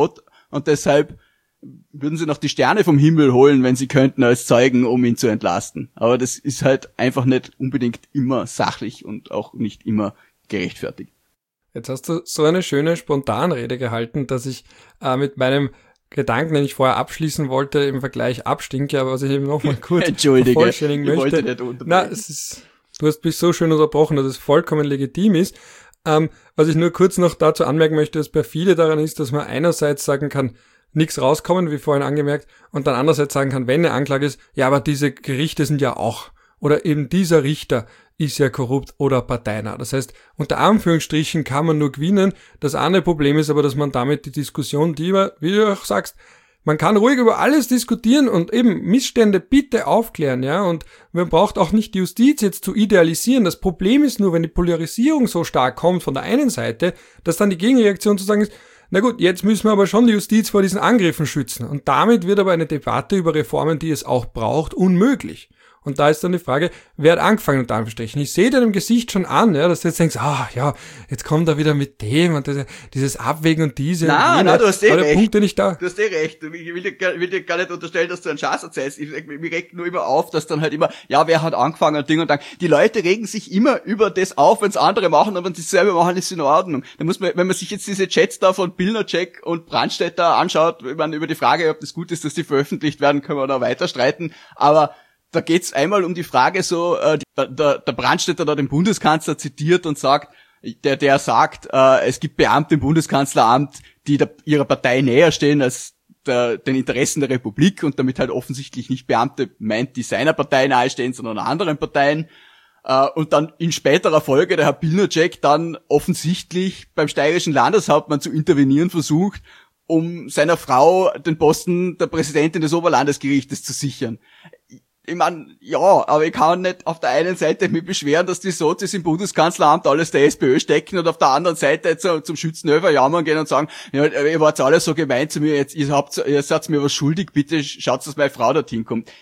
und deshalb würden sie noch die Sterne vom Himmel holen, wenn sie könnten, als Zeugen, um ihn zu entlasten. Aber das ist halt einfach nicht unbedingt immer sachlich und auch nicht immer gerechtfertigt. Jetzt hast du so eine schöne Spontanrede gehalten, dass ich äh, mit meinem Gedanken, den ich vorher abschließen wollte, im Vergleich abstinke, aber was ich eben noch mal kurz vervollständigen möchte. Wollte nicht unterbrechen. Na, es ist, du hast mich so schön unterbrochen, dass es vollkommen legitim ist. Ähm, was ich nur kurz noch dazu anmerken möchte, dass perfide daran ist, dass man einerseits sagen kann, nichts rauskommen, wie vorhin angemerkt, und dann andererseits sagen kann, wenn eine Anklage ist, ja, aber diese Gerichte sind ja auch, oder eben dieser Richter ist ja korrupt oder parteinah. Das heißt, unter Anführungsstrichen kann man nur gewinnen. Das andere Problem ist aber, dass man damit die Diskussion, die, wie du auch sagst, man kann ruhig über alles diskutieren und eben Missstände bitte aufklären, ja, und man braucht auch nicht die Justiz jetzt zu idealisieren. Das Problem ist nur, wenn die Polarisierung so stark kommt von der einen Seite, dass dann die Gegenreaktion zu sagen ist, na gut, jetzt müssen wir aber schon die Justiz vor diesen Angriffen schützen. Und damit wird aber eine Debatte über Reformen, die es auch braucht, unmöglich. Und da ist dann die Frage, wer hat angefangen unter Anführungsstrichen? Ich sehe deinem Gesicht schon an, ja, dass du jetzt denkst, ah ja, jetzt kommt er wieder mit dem und das, dieses Abwägen und diese. Nein, und nein, du hast eh aber recht. der Punkt, den ich da. Du hast eh recht. Ich will dir, will dir gar nicht unterstellen, dass du einen Schatz erzählst. Ich, mir regt nur immer auf, dass dann halt immer, ja, wer hat angefangen und Ding und Dang. Die Leute regen sich immer über das auf, wenn es andere machen, aber wenn sie es selber machen, ist es in Ordnung. Da muss man, wenn man sich jetzt diese Chats da von Pilnacek und Brandstätter anschaut, ich meine, über die Frage, ob das gut ist, dass die veröffentlicht werden, können wir da weiter streiten, aber da geht's einmal um die Frage so, äh, der, der Brandstätter da den Bundeskanzler zitiert und sagt, der der sagt, äh, es gibt Beamte im Bundeskanzleramt, die der, ihrer Partei näher stehen als der, den Interessen der Republik und damit halt offensichtlich nicht Beamte meint, die seiner Partei nahestehen, sondern anderen Parteien. Äh, und dann in späterer Folge der Herr Pilnacek dann offensichtlich beim steirischen Landeshauptmann zu intervenieren versucht, um seiner Frau den Posten der Präsidentin des Oberlandesgerichtes zu sichern. Ich mein, ja, aber ich kann nicht auf der einen Seite mich beschweren, dass die Sozis im Bundeskanzleramt alles der SPÖ stecken und auf der anderen Seite jetzt zum Schützenhöfer jammern gehen und sagen, ja, ihr wart alle so gemein zu mir, jetzt, ihr habt, ihr seid mir was schuldig, bitte schaut, dass meine Frau dorthin kommt.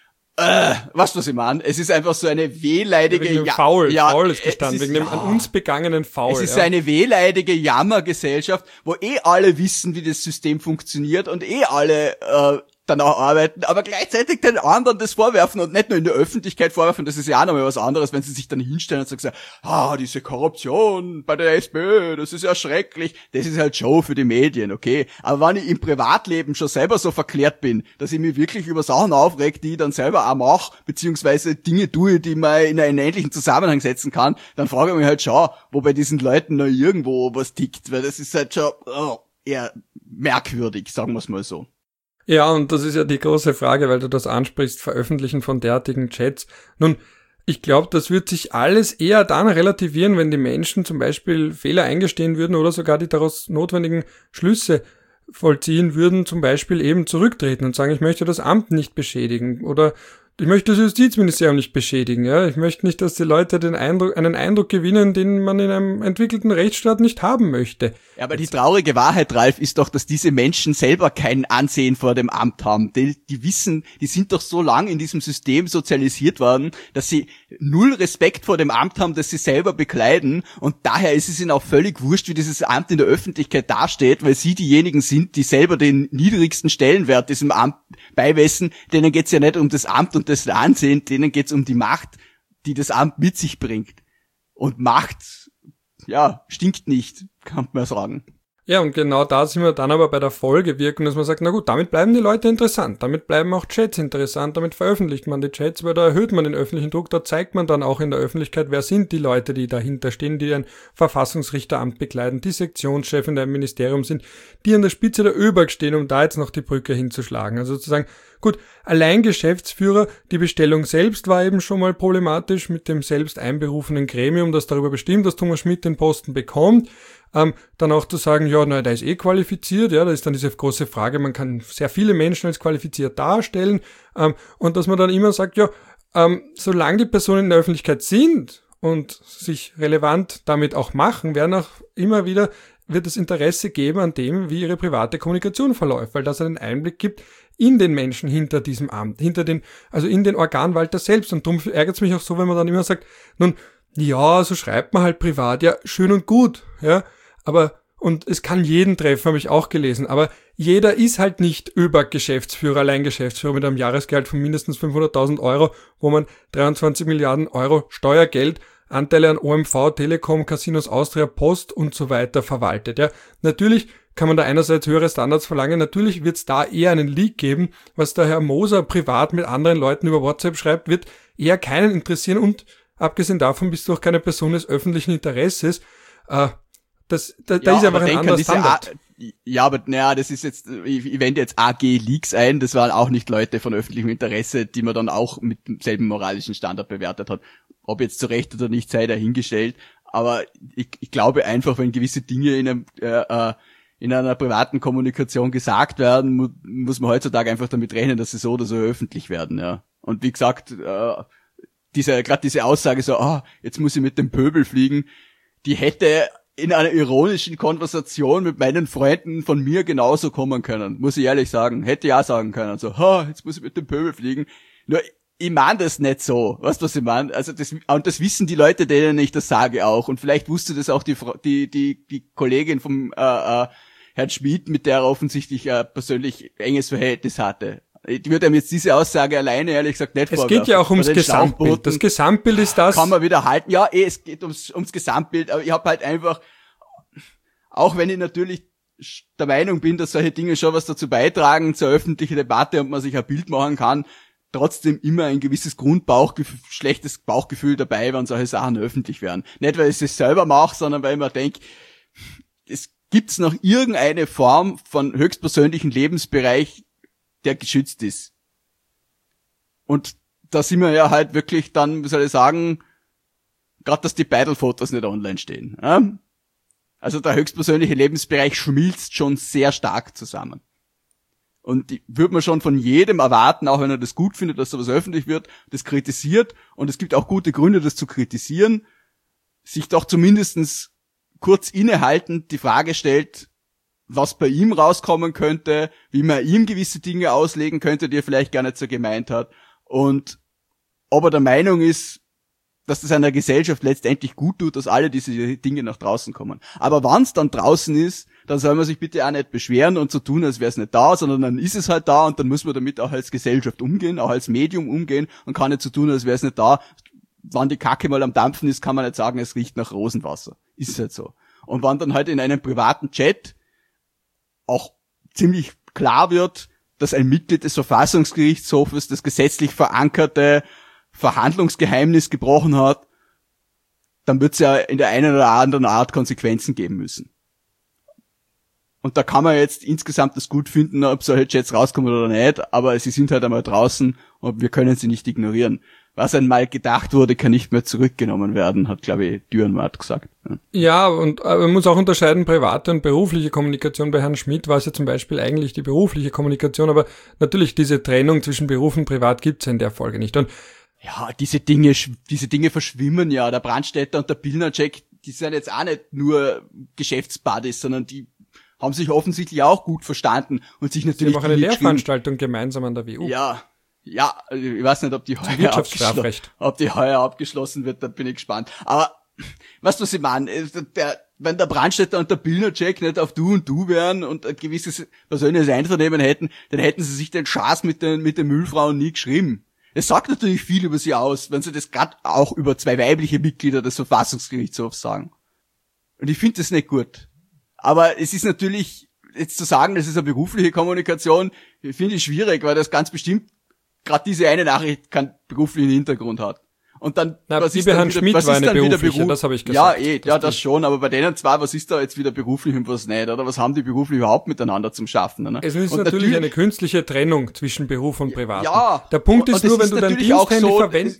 Äh, weißt du, was ich meine? Es ist einfach so eine wehleidige... Wegen dem ja, Foul, ja, Foul ist gestanden, ist, wegen dem ja, an uns begangenen Foul. Es ist ja. eine wehleidige Jammergesellschaft, wo eh alle wissen, wie das System funktioniert und eh alle äh, danach arbeiten, aber gleichzeitig den anderen das vorwerfen und nicht nur in der Öffentlichkeit vorwerfen, das ist ja auch nochmal was anderes, wenn sie sich dann hinstellen und sagen, ah, diese Korruption bei der SPÖ, das ist ja schrecklich, das ist halt Show für die Medien, okay, aber wenn ich im Privatleben schon selber so verklärt bin, dass ich mich wirklich über Sachen aufregt, die ich dann selber auch mache, beziehungsweise Dinge tue, die man in einen ähnlichen Zusammenhang setzen kann, dann frage ich mich halt schon, wo bei diesen Leuten noch irgendwo was tickt, weil das ist halt schon oh, eher merkwürdig, sagen wir es mal so. Ja, und das ist ja die große Frage, weil du das ansprichst, Veröffentlichen von derartigen Chats. Nun, ich glaube, das wird sich alles eher dann relativieren, wenn die Menschen zum Beispiel Fehler eingestehen würden oder sogar die daraus notwendigen Schlüsse vollziehen würden, zum Beispiel eben zurücktreten und sagen, ich möchte das Amt nicht beschädigen oder ich möchte das Justizministerium nicht beschädigen, ja. Ich möchte nicht, dass die Leute den Eindruck, einen Eindruck gewinnen, den man in einem entwickelten Rechtsstaat nicht haben möchte. Ja, aber die traurige Wahrheit, Ralf, ist doch, dass diese Menschen selber kein Ansehen vor dem Amt haben. Die, die wissen, die sind doch so lang in diesem System sozialisiert worden, dass sie null Respekt vor dem Amt haben, das sie selber bekleiden. Und daher ist es ihnen auch völlig wurscht, wie dieses Amt in der Öffentlichkeit dasteht, weil sie diejenigen sind, die selber den niedrigsten Stellenwert diesem Amt beimessen. Denen geht's ja nicht um das Amt und das Ansehen, denen geht's um die Macht, die das Amt mit sich bringt. Und Macht, ja, stinkt nicht, kann man sagen. Ja, und genau da sind wir dann aber bei der Folgewirkung, dass man sagt, na gut, damit bleiben die Leute interessant, damit bleiben auch Chats interessant, damit veröffentlicht man die Chats, weil da erhöht man den öffentlichen Druck, da zeigt man dann auch in der Öffentlichkeit, wer sind die Leute, die dahinter stehen, die ein Verfassungsrichteramt bekleiden, die Sektionschef in einem Ministerium sind, die an der Spitze der ÖBAG stehen, um da jetzt noch die Brücke hinzuschlagen. Also sozusagen, gut, allein Geschäftsführer, die Bestellung selbst war eben schon mal problematisch mit dem selbst einberufenen Gremium, das darüber bestimmt, dass Thomas Schmidt den Posten bekommt. Ähm, dann auch zu sagen, ja, na, der ist eh qualifiziert, ja, da ist dann diese große Frage, man kann sehr viele Menschen als qualifiziert darstellen, ähm, und dass man dann immer sagt, ja, ähm, solange die Personen in der Öffentlichkeit sind und sich relevant damit auch machen, werden auch immer wieder, wird es Interesse geben an dem, wie ihre private Kommunikation verläuft, weil das einen Einblick gibt in den Menschen hinter diesem Amt, hinter den, also in den Organwalter selbst, und darum ärgert es mich auch so, wenn man dann immer sagt, nun, ja, so schreibt man halt privat, ja, schön und gut, ja, aber und es kann jeden treffen, habe ich auch gelesen, aber jeder ist halt nicht Über-Geschäftsführer, Alleingeschäftsführer mit einem Jahresgehalt von mindestens fünfhunderttausend Euro, wo man dreiundzwanzig Milliarden Euro Steuergeld, Anteile an O M V, Telekom, Casinos Austria, Post und so weiter verwaltet. Ja, natürlich kann man da einerseits höhere Standards verlangen, natürlich wird es da eher einen Leak geben, was der Herr Moser privat mit anderen Leuten über WhatsApp schreibt, wird eher keinen interessieren und abgesehen davon bist du auch keine Person des öffentlichen Interesses. Äh, das, da, da ja, ist einfach ein anderer Standard. A- ja, aber naja, das ist jetzt, ich, ich wende jetzt A G Leaks ein, das waren auch nicht Leute von öffentlichem Interesse, die man dann auch mit demselben moralischen Standard bewertet hat. Ob jetzt zu Recht oder nicht, sei dahingestellt. Aber ich, ich glaube einfach, wenn gewisse Dinge in einem, äh, in einer privaten Kommunikation gesagt werden, mu- muss man heutzutage einfach damit rechnen, dass sie so oder so öffentlich werden, ja. Und wie gesagt, äh, diese, gerade diese Aussage so, ah, jetzt muss ich mit dem Pöbel fliegen, die hätte in einer ironischen Konversation mit meinen Freunden von mir genauso kommen können, muss ich ehrlich sagen. Hätte ja sagen können, so, ha, jetzt muss ich mit dem Pöbel fliegen. Nur, ich meine das nicht so, weißt du, was ich meine? Also das, und das wissen die Leute, denen ich das sage auch. Und vielleicht wusste das auch die die die, die Kollegin vom äh, äh, Herrn Schmid, mit der er offensichtlich ein persönlich enges Verhältnis hatte. Ich würde ihm jetzt diese Aussage alleine ehrlich gesagt nicht vorwerfen. Es geht ja auch ums Gesamtbild. Das Gesamtbild ist das. Kann man wieder halten. Ja, eh, es geht ums, ums Gesamtbild. Aber ich habe halt einfach, auch wenn ich natürlich der Meinung bin, dass solche Dinge schon was dazu beitragen, zur öffentlichen Debatte und man sich ein Bild machen kann, trotzdem immer ein gewisses Grundbauchgefühl, schlechtes Bauchgefühl dabei, wenn solche Sachen öffentlich werden. Nicht, weil ich es selber mache, sondern weil ich mir denke, es gibt's noch irgendeine Form von höchstpersönlichen Lebensbereich, der geschützt ist. Und da sind wir ja halt wirklich dann, wie soll ich sagen, gerade dass die Beidel-Fotos nicht online stehen. Ja? Also der höchstpersönliche Lebensbereich schmilzt schon sehr stark zusammen. Und die würde man schon von jedem erwarten, auch wenn er das gut findet, dass sowas öffentlich wird, das kritisiert, und es gibt auch gute Gründe, das zu kritisieren, sich doch zumindestens kurz innehaltend die Frage stellt, was bei ihm rauskommen könnte, wie man ihm gewisse Dinge auslegen könnte, die er vielleicht gar nicht so gemeint hat, und ob er der Meinung ist, dass das einer Gesellschaft letztendlich gut tut, dass alle diese Dinge nach draußen kommen. Aber wenn es dann draußen ist, dann soll man sich bitte auch nicht beschweren und so tun, als wäre es nicht da, sondern dann ist es halt da, und dann muss man damit auch als Gesellschaft umgehen, auch als Medium umgehen, und kann nicht so tun, als wäre es nicht da. Wenn die Kacke mal am Dampfen ist, kann man nicht sagen, es riecht nach Rosenwasser. Ist halt so. Und wenn dann halt in einem privaten Chat auch ziemlich klar wird, dass ein Mitglied des Verfassungsgerichtshofes das gesetzlich verankerte Verhandlungsgeheimnis gebrochen hat, dann wird es ja in der einen oder anderen Art Konsequenzen geben müssen. Und da kann man jetzt insgesamt das gut finden, ob solche Chats rauskommen oder nicht, aber sie sind halt einmal draußen und wir können sie nicht ignorieren. Was einmal gedacht wurde, kann nicht mehr zurückgenommen werden, hat, glaube ich, Dürrenmatt gesagt. Ja, und äh, man muss auch unterscheiden, private und berufliche Kommunikation. Bei Herrn Schmid war es ja zum Beispiel eigentlich die berufliche Kommunikation, aber natürlich diese Trennung zwischen Beruf und Privat gibt es in der Folge nicht. Und ja, diese Dinge, diese Dinge verschwimmen ja. Der Brandstätter und der Pilnacek, die sind jetzt auch nicht nur Geschäftsbuddies, sondern die haben sich offensichtlich auch gut verstanden und sich natürlich... Sie haben auch eine Lehrveranstaltung gemeinsam an der W U. Ja, ja, ich weiß nicht, ob die heuer, abgeschlo- ob die heuer abgeschlossen wird, da bin ich gespannt. Aber, weißt du, was ich meine? Der, wenn der Brandstätter und der Pilnacek nicht auf Du und Du wären und ein gewisses persönliches Einvernehmen hätten, dann hätten sie sich den Schaß mit den, mit den Müllfrauen nie geschrieben. Es sagt natürlich viel über sie aus, wenn sie das gerade auch über zwei weibliche Mitglieder des Verfassungsgerichtshofs sagen. Und ich finde das nicht gut. Aber es ist natürlich, jetzt zu sagen, das ist eine berufliche Kommunikation, finde ich schwierig, weil das ganz bestimmt, gerade diese eine Nachricht keinen beruflichen Hintergrund hat. Und dann, Na, was die ist bei dann Herrn wieder, Schmid was war ist eine dann wieder berufliche, Beruf? das habe ich gesagt. Ja, eh, das ja, das schon, aber bei denen zwei, was ist da jetzt wieder beruflich und was nicht, oder? Was haben die beruflich überhaupt miteinander zum Schaffen, ne? Es ist und natürlich, natürlich eine künstliche Trennung zwischen Beruf und Privat. Ja. Der Punkt ist nur, wenn du dein Diensthandy so, verwendest.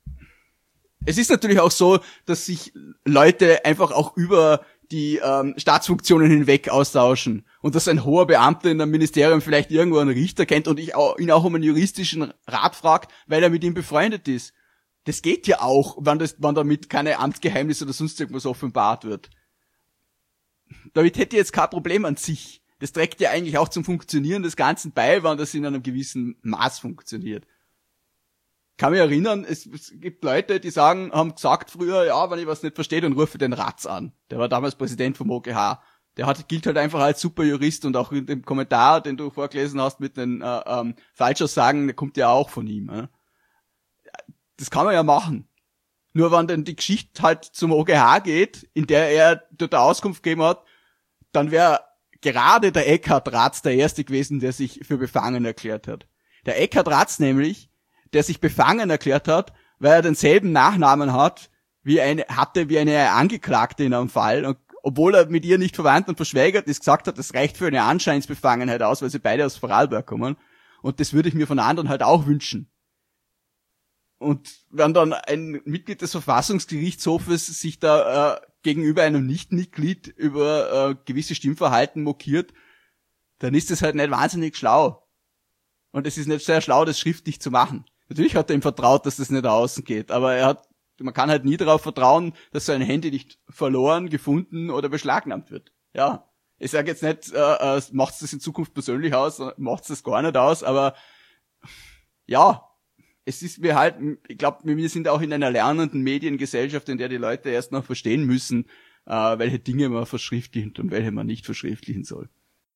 Es ist natürlich auch so, dass sich Leute einfach auch über die ähm, Staatsfunktionen hinweg austauschen und dass ein hoher Beamter in einem Ministerium vielleicht irgendwo einen Richter kennt und ich auch, ihn auch um einen juristischen Rat fragt, weil er mit ihm befreundet ist. Das geht ja auch, wenn, das, wenn damit keine Amtsgeheimnisse oder sonst irgendwas offenbart wird. Damit hätte ich jetzt kein Problem an sich. Das trägt ja eigentlich auch zum Funktionieren des Ganzen bei, wenn das in einem gewissen Maß funktioniert. Ich kann mich erinnern, es, es gibt Leute, die sagen, haben gesagt früher, ja, wenn ich was nicht verstehe, dann rufe ich den Ratz an. Der war damals Präsident vom O G H. Der hat, gilt halt einfach als super Jurist und auch in dem Kommentar, den du vorgelesen hast mit den äh, ähm, Falschaussagen, der kommt ja auch von ihm. Äh. Das kann man ja machen. Nur wenn dann die Geschichte halt zum O G H geht, in der er dort Auskunft gegeben hat, dann wäre gerade der Eckhard Ratz der Erste gewesen, der sich für befangen erklärt hat. Der Eckhard Ratz nämlich, der sich befangen erklärt hat, weil er denselben Nachnamen hat, wie eine, hatte wie eine Angeklagte in einem Fall, und obwohl er mit ihr nicht verwandt und verschwägert ist, gesagt hat, das reicht für eine Anscheinsbefangenheit aus, weil sie beide aus Vorarlberg kommen. Und das würde ich mir von anderen halt auch wünschen. Und wenn dann ein Mitglied des Verfassungsgerichtshofes sich da äh, gegenüber einem Nichtmitglied über äh, gewisse Stimmverhalten mokiert, dann ist das halt nicht wahnsinnig schlau. Und es ist nicht sehr schlau, das schriftlich zu machen. Natürlich hat er ihm vertraut, dass das nicht nach außen geht, aber er hat, man kann halt nie darauf vertrauen, dass sein Handy nicht verloren, gefunden oder beschlagnahmt wird. Ja, ich sage jetzt nicht, äh, äh, macht's das in Zukunft persönlich aus, macht's das gar nicht aus, aber ja, es ist mir halt, ich glaube, wir sind auch in einer lernenden Mediengesellschaft, in der die Leute erst noch verstehen müssen, äh, welche Dinge man verschriftlichen und welche man nicht verschriftlichen soll.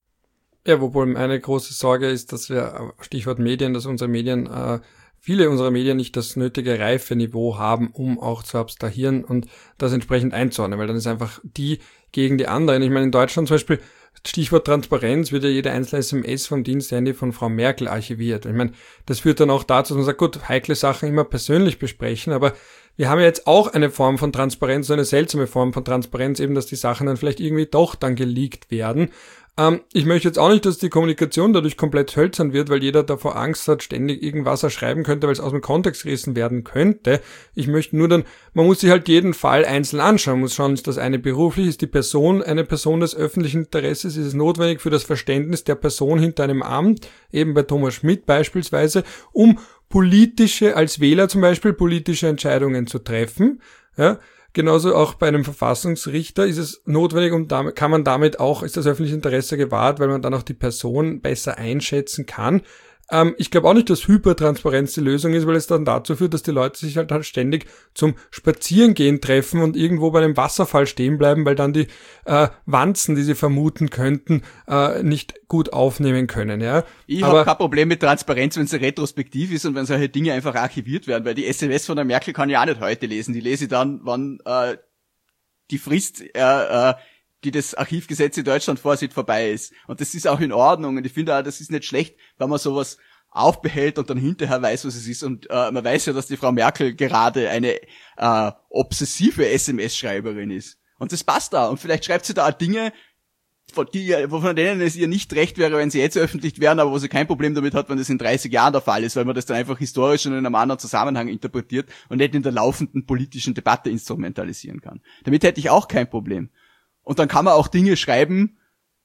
Ja, wobei meine große Sorge ist, dass wir, Stichwort Medien, dass unsere Medien, äh, viele unserer Medien nicht das nötige Reifeniveau haben, um auch zu abstrahieren und das entsprechend einzuordnen, weil dann ist einfach die gegen die anderen. Ich meine, in Deutschland zum Beispiel, Stichwort Transparenz, wird ja jede einzelne S M S vom Diensthandy von Frau Merkel archiviert. Ich meine, das führt dann auch dazu, dass man sagt, gut, heikle Sachen immer persönlich besprechen, aber wir haben ja jetzt auch eine Form von Transparenz, so eine seltsame Form von Transparenz, eben, dass die Sachen dann vielleicht irgendwie doch dann geleakt werden. Ähm, ich möchte jetzt auch nicht, dass die Kommunikation dadurch komplett hölzern wird, weil jeder davor Angst hat, ständig irgendwas erschreiben könnte, weil es aus dem Kontext gerissen werden könnte. Ich möchte nur dann, man muss sich halt jeden Fall einzeln anschauen, man muss schauen, ist das eine beruflich, ist die Person eine Person des öffentlichen Interesses, ist es notwendig für das Verständnis der Person hinter einem Amt, eben bei Thomas Schmidt beispielsweise, um politische, als Wähler zum Beispiel, politische Entscheidungen zu treffen, ja. Genauso auch bei einem Verfassungsrichter ist es notwendig und damit kann man damit auch, ist das öffentliche Interesse gewahrt, weil man dann auch die Person besser einschätzen kann. Ähm, ich glaube auch nicht, dass Hypertransparenz die Lösung ist, weil es dann dazu führt, dass die Leute sich halt, halt ständig zum Spazierengehen treffen und irgendwo bei einem Wasserfall stehen bleiben, weil dann die äh, Wanzen, die sie vermuten könnten, äh, nicht gut aufnehmen können. Ja. Ich habe kein Problem mit Transparenz, wenn es retrospektiv ist und wenn solche Dinge einfach archiviert werden, weil die S M S von der Merkel kann ich auch nicht heute lesen. Die lese ich dann, wann äh, die Frist äh, äh, die das Archivgesetz in Deutschland vorsieht, vorbei ist. Und das ist auch in Ordnung. Und ich finde auch, das ist nicht schlecht, wenn man sowas aufbehält und dann hinterher weiß, was es ist. Und äh, man weiß ja, dass die Frau Merkel gerade eine äh, obsessive S M S-Schreiberin ist. Und das passt da. Und vielleicht schreibt sie da auch Dinge, von, die, von denen es ihr nicht recht wäre, wenn sie jetzt veröffentlicht wären, aber wo sie kein Problem damit hat, wenn das in dreißig Jahren der Fall ist, weil man das dann einfach historisch und in einem anderen Zusammenhang interpretiert und nicht in der laufenden politischen Debatte instrumentalisieren kann. Damit hätte ich auch kein Problem. Und dann kann man auch Dinge schreiben,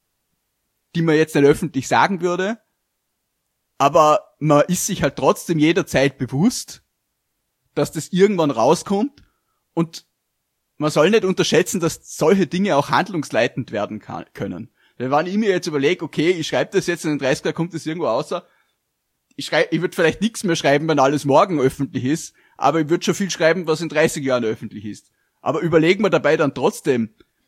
die man jetzt nicht öffentlich sagen würde, aber man ist sich halt trotzdem jederzeit bewusst, dass das irgendwann rauskommt und man soll nicht unterschätzen, dass solche Dinge auch handlungsleitend werden kann, können. Weil wenn ich mir jetzt überlege, okay, ich schreibe das jetzt in den dreißiger, kommt das irgendwo außer, ich schreibe, ich würde vielleicht nichts mehr schreiben, wenn alles morgen öffentlich ist, aber ich würde schon viel schreiben, was in dreißig Jahren öffentlich ist. Aber überlegen wir dabei dann trotzdem,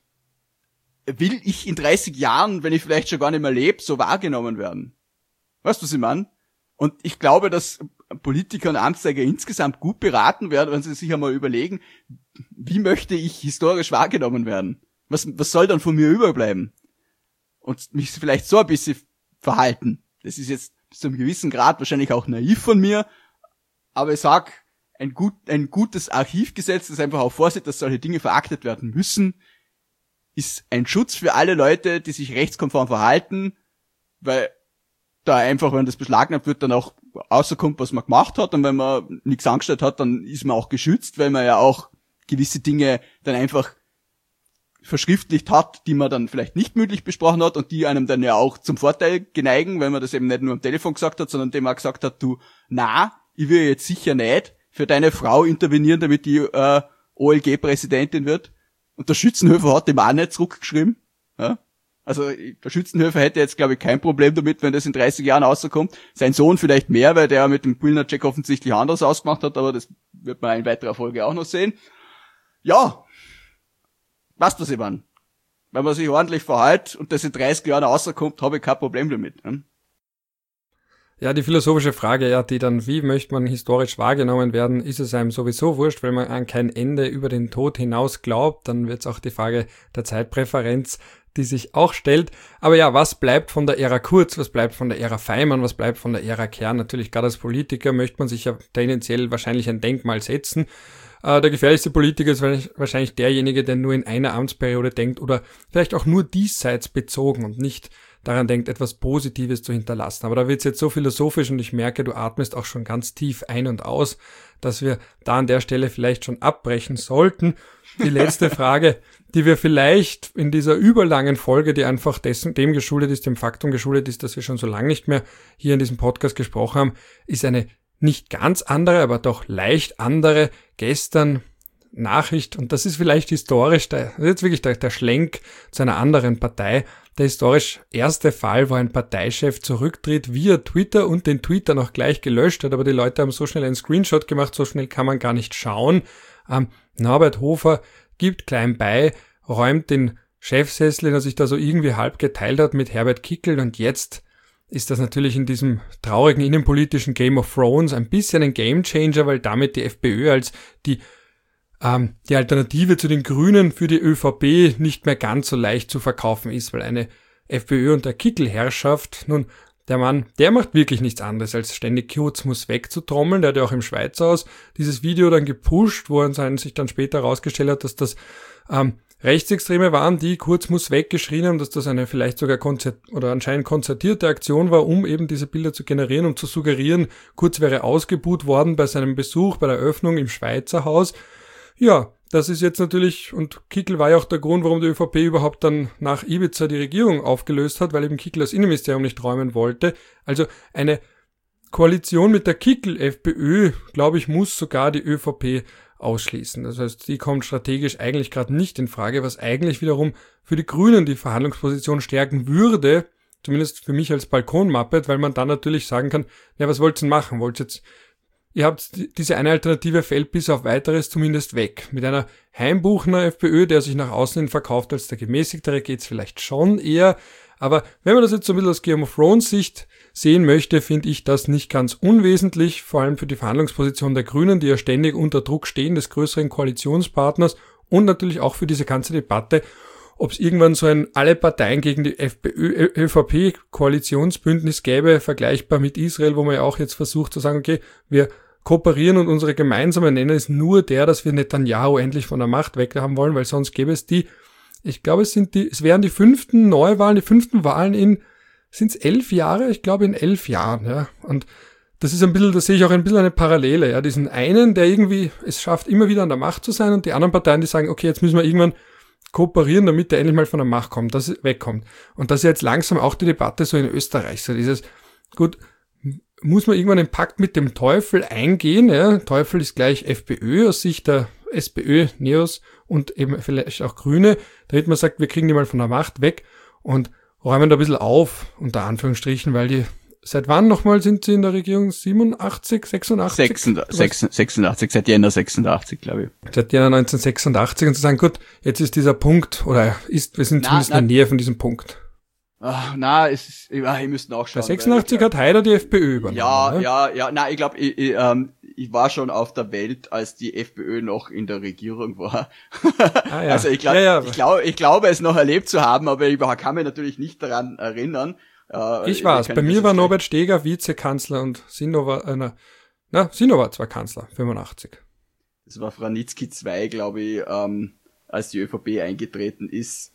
will ich in dreißig Jahren, wenn ich vielleicht schon gar nicht mehr lebe, so wahrgenommen werden? Weißt du, was ich meine? Und ich glaube, dass Politiker und Amtsträger insgesamt gut beraten werden, wenn sie sich einmal überlegen, wie möchte ich historisch wahrgenommen werden? Was, was soll dann von mir überbleiben? Und mich vielleicht so ein bisschen verhalten. Das ist jetzt bis zu einem gewissen Grad wahrscheinlich auch naiv von mir, aber ich sag, ein, gut, ein gutes Archivgesetz, das einfach auch vorsieht, dass solche Dinge veraktet werden müssen, ist ein Schutz für alle Leute, die sich rechtskonform verhalten, weil da einfach, wenn das beschlagnahmt wird, dann auch rauskommt, was man gemacht hat, und wenn man nichts angestellt hat, dann ist man auch geschützt, weil man ja auch gewisse Dinge dann einfach verschriftlicht hat, die man dann vielleicht nicht mündlich besprochen hat und die einem dann ja auch zum Vorteil geneigen, weil man das eben nicht nur am Telefon gesagt hat, sondern dem auch gesagt hat, du, na, ich will jetzt sicher nicht für deine Frau intervenieren, damit die äh, O L G-Präsidentin wird. Und der Schützenhöfer hat dem auch nicht zurückgeschrieben. Ja? Also der Schützenhöfer hätte jetzt, glaube ich, kein Problem damit, wenn das in dreißig Jahren rauskommt. Sein Sohn vielleicht mehr, weil der mit dem Pilnacek offensichtlich anders ausgemacht hat, aber das wird man in weiterer Folge auch noch sehen. Ja, weißt du, was ich meine? wenn man sich ordentlich verhält und das in dreißig Jahren rauskommt, habe ich kein Problem damit. Ne? Ja, die philosophische Frage, ja, die dann, wie möchte man historisch wahrgenommen werden, ist es einem sowieso wurscht, weil man an kein Ende über den Tod hinaus glaubt, dann wird es auch die Frage der Zeitpräferenz, die sich auch stellt. Aber ja, was bleibt von der Ära Kurz, was bleibt von der Ära Feimann, was bleibt von der Ära Kern? Natürlich, gerade als Politiker möchte man sich ja tendenziell wahrscheinlich ein Denkmal setzen. Äh, der gefährlichste Politiker ist wahrscheinlich derjenige, der nur in einer Amtsperiode denkt oder vielleicht auch nur diesseits bezogen und nicht daran denkt, etwas Positives zu hinterlassen. Aber da wird's jetzt so philosophisch und ich merke, du atmest auch schon ganz tief ein und aus, dass wir da an der Stelle vielleicht schon abbrechen sollten. Die letzte Frage, die wir vielleicht in dieser überlangen Folge, die einfach dessen, dem geschuldet ist, dem Faktum geschuldet ist, dass wir schon so lange nicht mehr hier in diesem Podcast gesprochen haben, ist eine nicht ganz andere, aber doch leicht andere gestern Nachricht, und das ist vielleicht historisch, der, das ist jetzt wirklich der, der Schlenk zu einer anderen Partei, der historisch erste Fall, wo ein Parteichef zurücktritt via Twitter und den Tweet dann auch gleich gelöscht hat, aber die Leute haben so schnell einen Screenshot gemacht, so schnell kann man gar nicht schauen. Ähm, Norbert Hofer gibt klein bei, räumt den Chefsessel, den er sich da so irgendwie halb geteilt hat mit Herbert Kickl, und jetzt ist das natürlich in diesem traurigen innenpolitischen Game of Thrones ein bisschen ein Gamechanger, weil damit die FPÖ als die ähm, die Alternative zu den Grünen für die ÖVP nicht mehr ganz so leicht zu verkaufen ist, weil eine FPÖ unter Kickl-Herrschaft, nun, der Mann, der macht wirklich nichts anderes, als ständig Kurz muss wegzutrommeln. Der hat ja auch im Schweizer Haus dieses Video dann gepusht, wo er sich dann später herausgestellt hat, dass das ähm, Rechtsextreme waren, die Kurz muss weggeschrien haben, dass das eine vielleicht sogar konzert- oder anscheinend konzertierte Aktion war, um eben diese Bilder zu generieren, um zu suggerieren, Kurz wäre ausgebuht worden bei seinem Besuch, bei der Eröffnung im Schweizer Haus. Ja, das ist jetzt natürlich, und Kickl war ja auch der Grund, warum die ÖVP überhaupt dann nach Ibiza die Regierung aufgelöst hat, weil eben Kickl das Innenministerium nicht räumen wollte. Also eine Koalition mit der Kickl-FPÖ, glaube ich, muss sogar die ÖVP ausschließen. Das heißt, die kommt strategisch eigentlich gerade nicht in Frage, was eigentlich wiederum für die Grünen die Verhandlungsposition stärken würde, zumindest für mich als Balkonmuppet, weil man dann natürlich sagen kann, ja, was wollt ihr denn machen? Wollt ihr jetzt, ihr habt diese eine Alternative fällt bis auf Weiteres zumindest weg. Mit einer Heimbuchner FPÖ, der sich nach außen hin verkauft als der gemäßigtere, geht's vielleicht schon eher. Aber wenn man das jetzt so ein bisschen aus Game of Thrones Sicht sehen möchte, finde ich das nicht ganz unwesentlich, vor allem für die Verhandlungsposition der Grünen, die ja ständig unter Druck stehen, des größeren Koalitionspartners, und natürlich auch für diese ganze Debatte, ob es irgendwann so ein alle Parteien gegen die FPÖ, ÖVP-Koalitionsbündnis gäbe, vergleichbar mit Israel, wo man ja auch jetzt versucht zu sagen, okay, wir kooperieren und unsere gemeinsame Nenner ist nur der, dass wir Netanyahu endlich von der Macht weg haben wollen, weil sonst gäbe es die, ich glaube, es sind die, es wären die fünften Neuwahlen, die fünften Wahlen in, sind es elf Jahre? Ich glaube in elf Jahren, ja. Und das ist ein bisschen, da sehe ich auch ein bisschen eine Parallele, ja. Diesen einen, der irgendwie es schafft, immer wieder an der Macht zu sein, und die anderen Parteien, die sagen, okay, jetzt müssen wir irgendwann kooperieren, damit der endlich mal von der Macht kommt, dass es wegkommt. Und das ist jetzt langsam auch die Debatte so in Österreich, so dieses, gut, muss man irgendwann einen Pakt mit dem Teufel eingehen, ja. Teufel ist gleich FPÖ aus Sicht der SPÖ, Neos und eben vielleicht auch Grüne, damit man sagt, wir kriegen die mal von der Macht weg und räumen da ein bisschen auf, unter Anführungsstrichen, weil die, seit wann nochmal sind sie in der Regierung? siebenundachtzig, sechsundachtzig? sechsundachtzig, sechsundachtzig, seit Jänner sechsundachtzig, glaube ich. Seit Jänner neunzehnhundertsechsundachtzig, und zu sagen, gut, jetzt ist dieser Punkt, oder ist, wir sind na, zumindest na, in der Nähe von diesem Punkt. Ach, na, es ist, ja, ihr müsst auch schauen. Bei sechsundachtzig weil, hat Haider die FPÖ übernommen. Ja, ne? ja, ja, na, ich glaube, ich, ich, ähm, ich war schon auf der Welt, als die FPÖ noch in der Regierung war. Ah, ja. Also ich glaube, ja, ja. ich glaube, ich glaube, es noch erlebt zu haben, aber ich kann mich natürlich nicht daran erinnern. Äh, ich war's. Bei mir war Norbert Steger Vizekanzler und Sino war, äh, na, na, Sino war zwar Kanzler, fünfundachtzig. Das war Franitzky zwei, glaube ich, ähm, als die ÖVP eingetreten ist.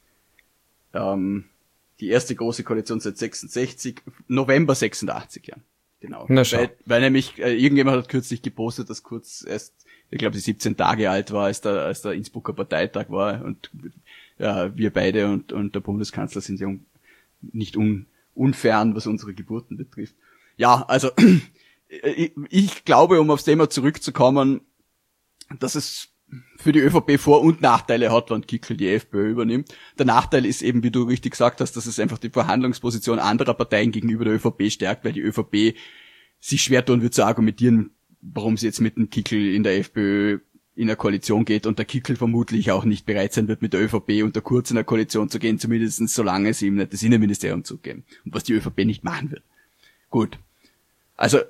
Ähm, die erste große Koalition seit sechsundsechzig, November sechsundachtzig, ja. Genau. Na, weil, weil nämlich, äh, irgendjemand hat kürzlich gepostet, dass Kurz erst, ich glaube, sie siebzehn Tage alt war, als der, als der Innsbrucker Parteitag war, und ja, wir beide und, und der Bundeskanzler sind ja un, nicht un, unfern, was unsere Geburten betrifft. Ja, also, ich, ich glaube, um aufs Thema zurückzukommen, dass es für die ÖVP Vor- und Nachteile hat, wenn Kickl die FPÖ übernimmt. Der Nachteil ist eben, wie du richtig gesagt hast, dass es einfach die Verhandlungsposition anderer Parteien gegenüber der ÖVP stärkt, weil die ÖVP sich schwer tun wird zu argumentieren, warum sie jetzt mit dem Kickl in der FPÖ in eine Koalition geht und der Kickl vermutlich auch nicht bereit sein wird, mit der ÖVP und der Kurz in eine Koalition zu gehen, zumindest solange sie ihm nicht das Innenministerium zugeben. Und was die ÖVP nicht machen wird. Gut. Also,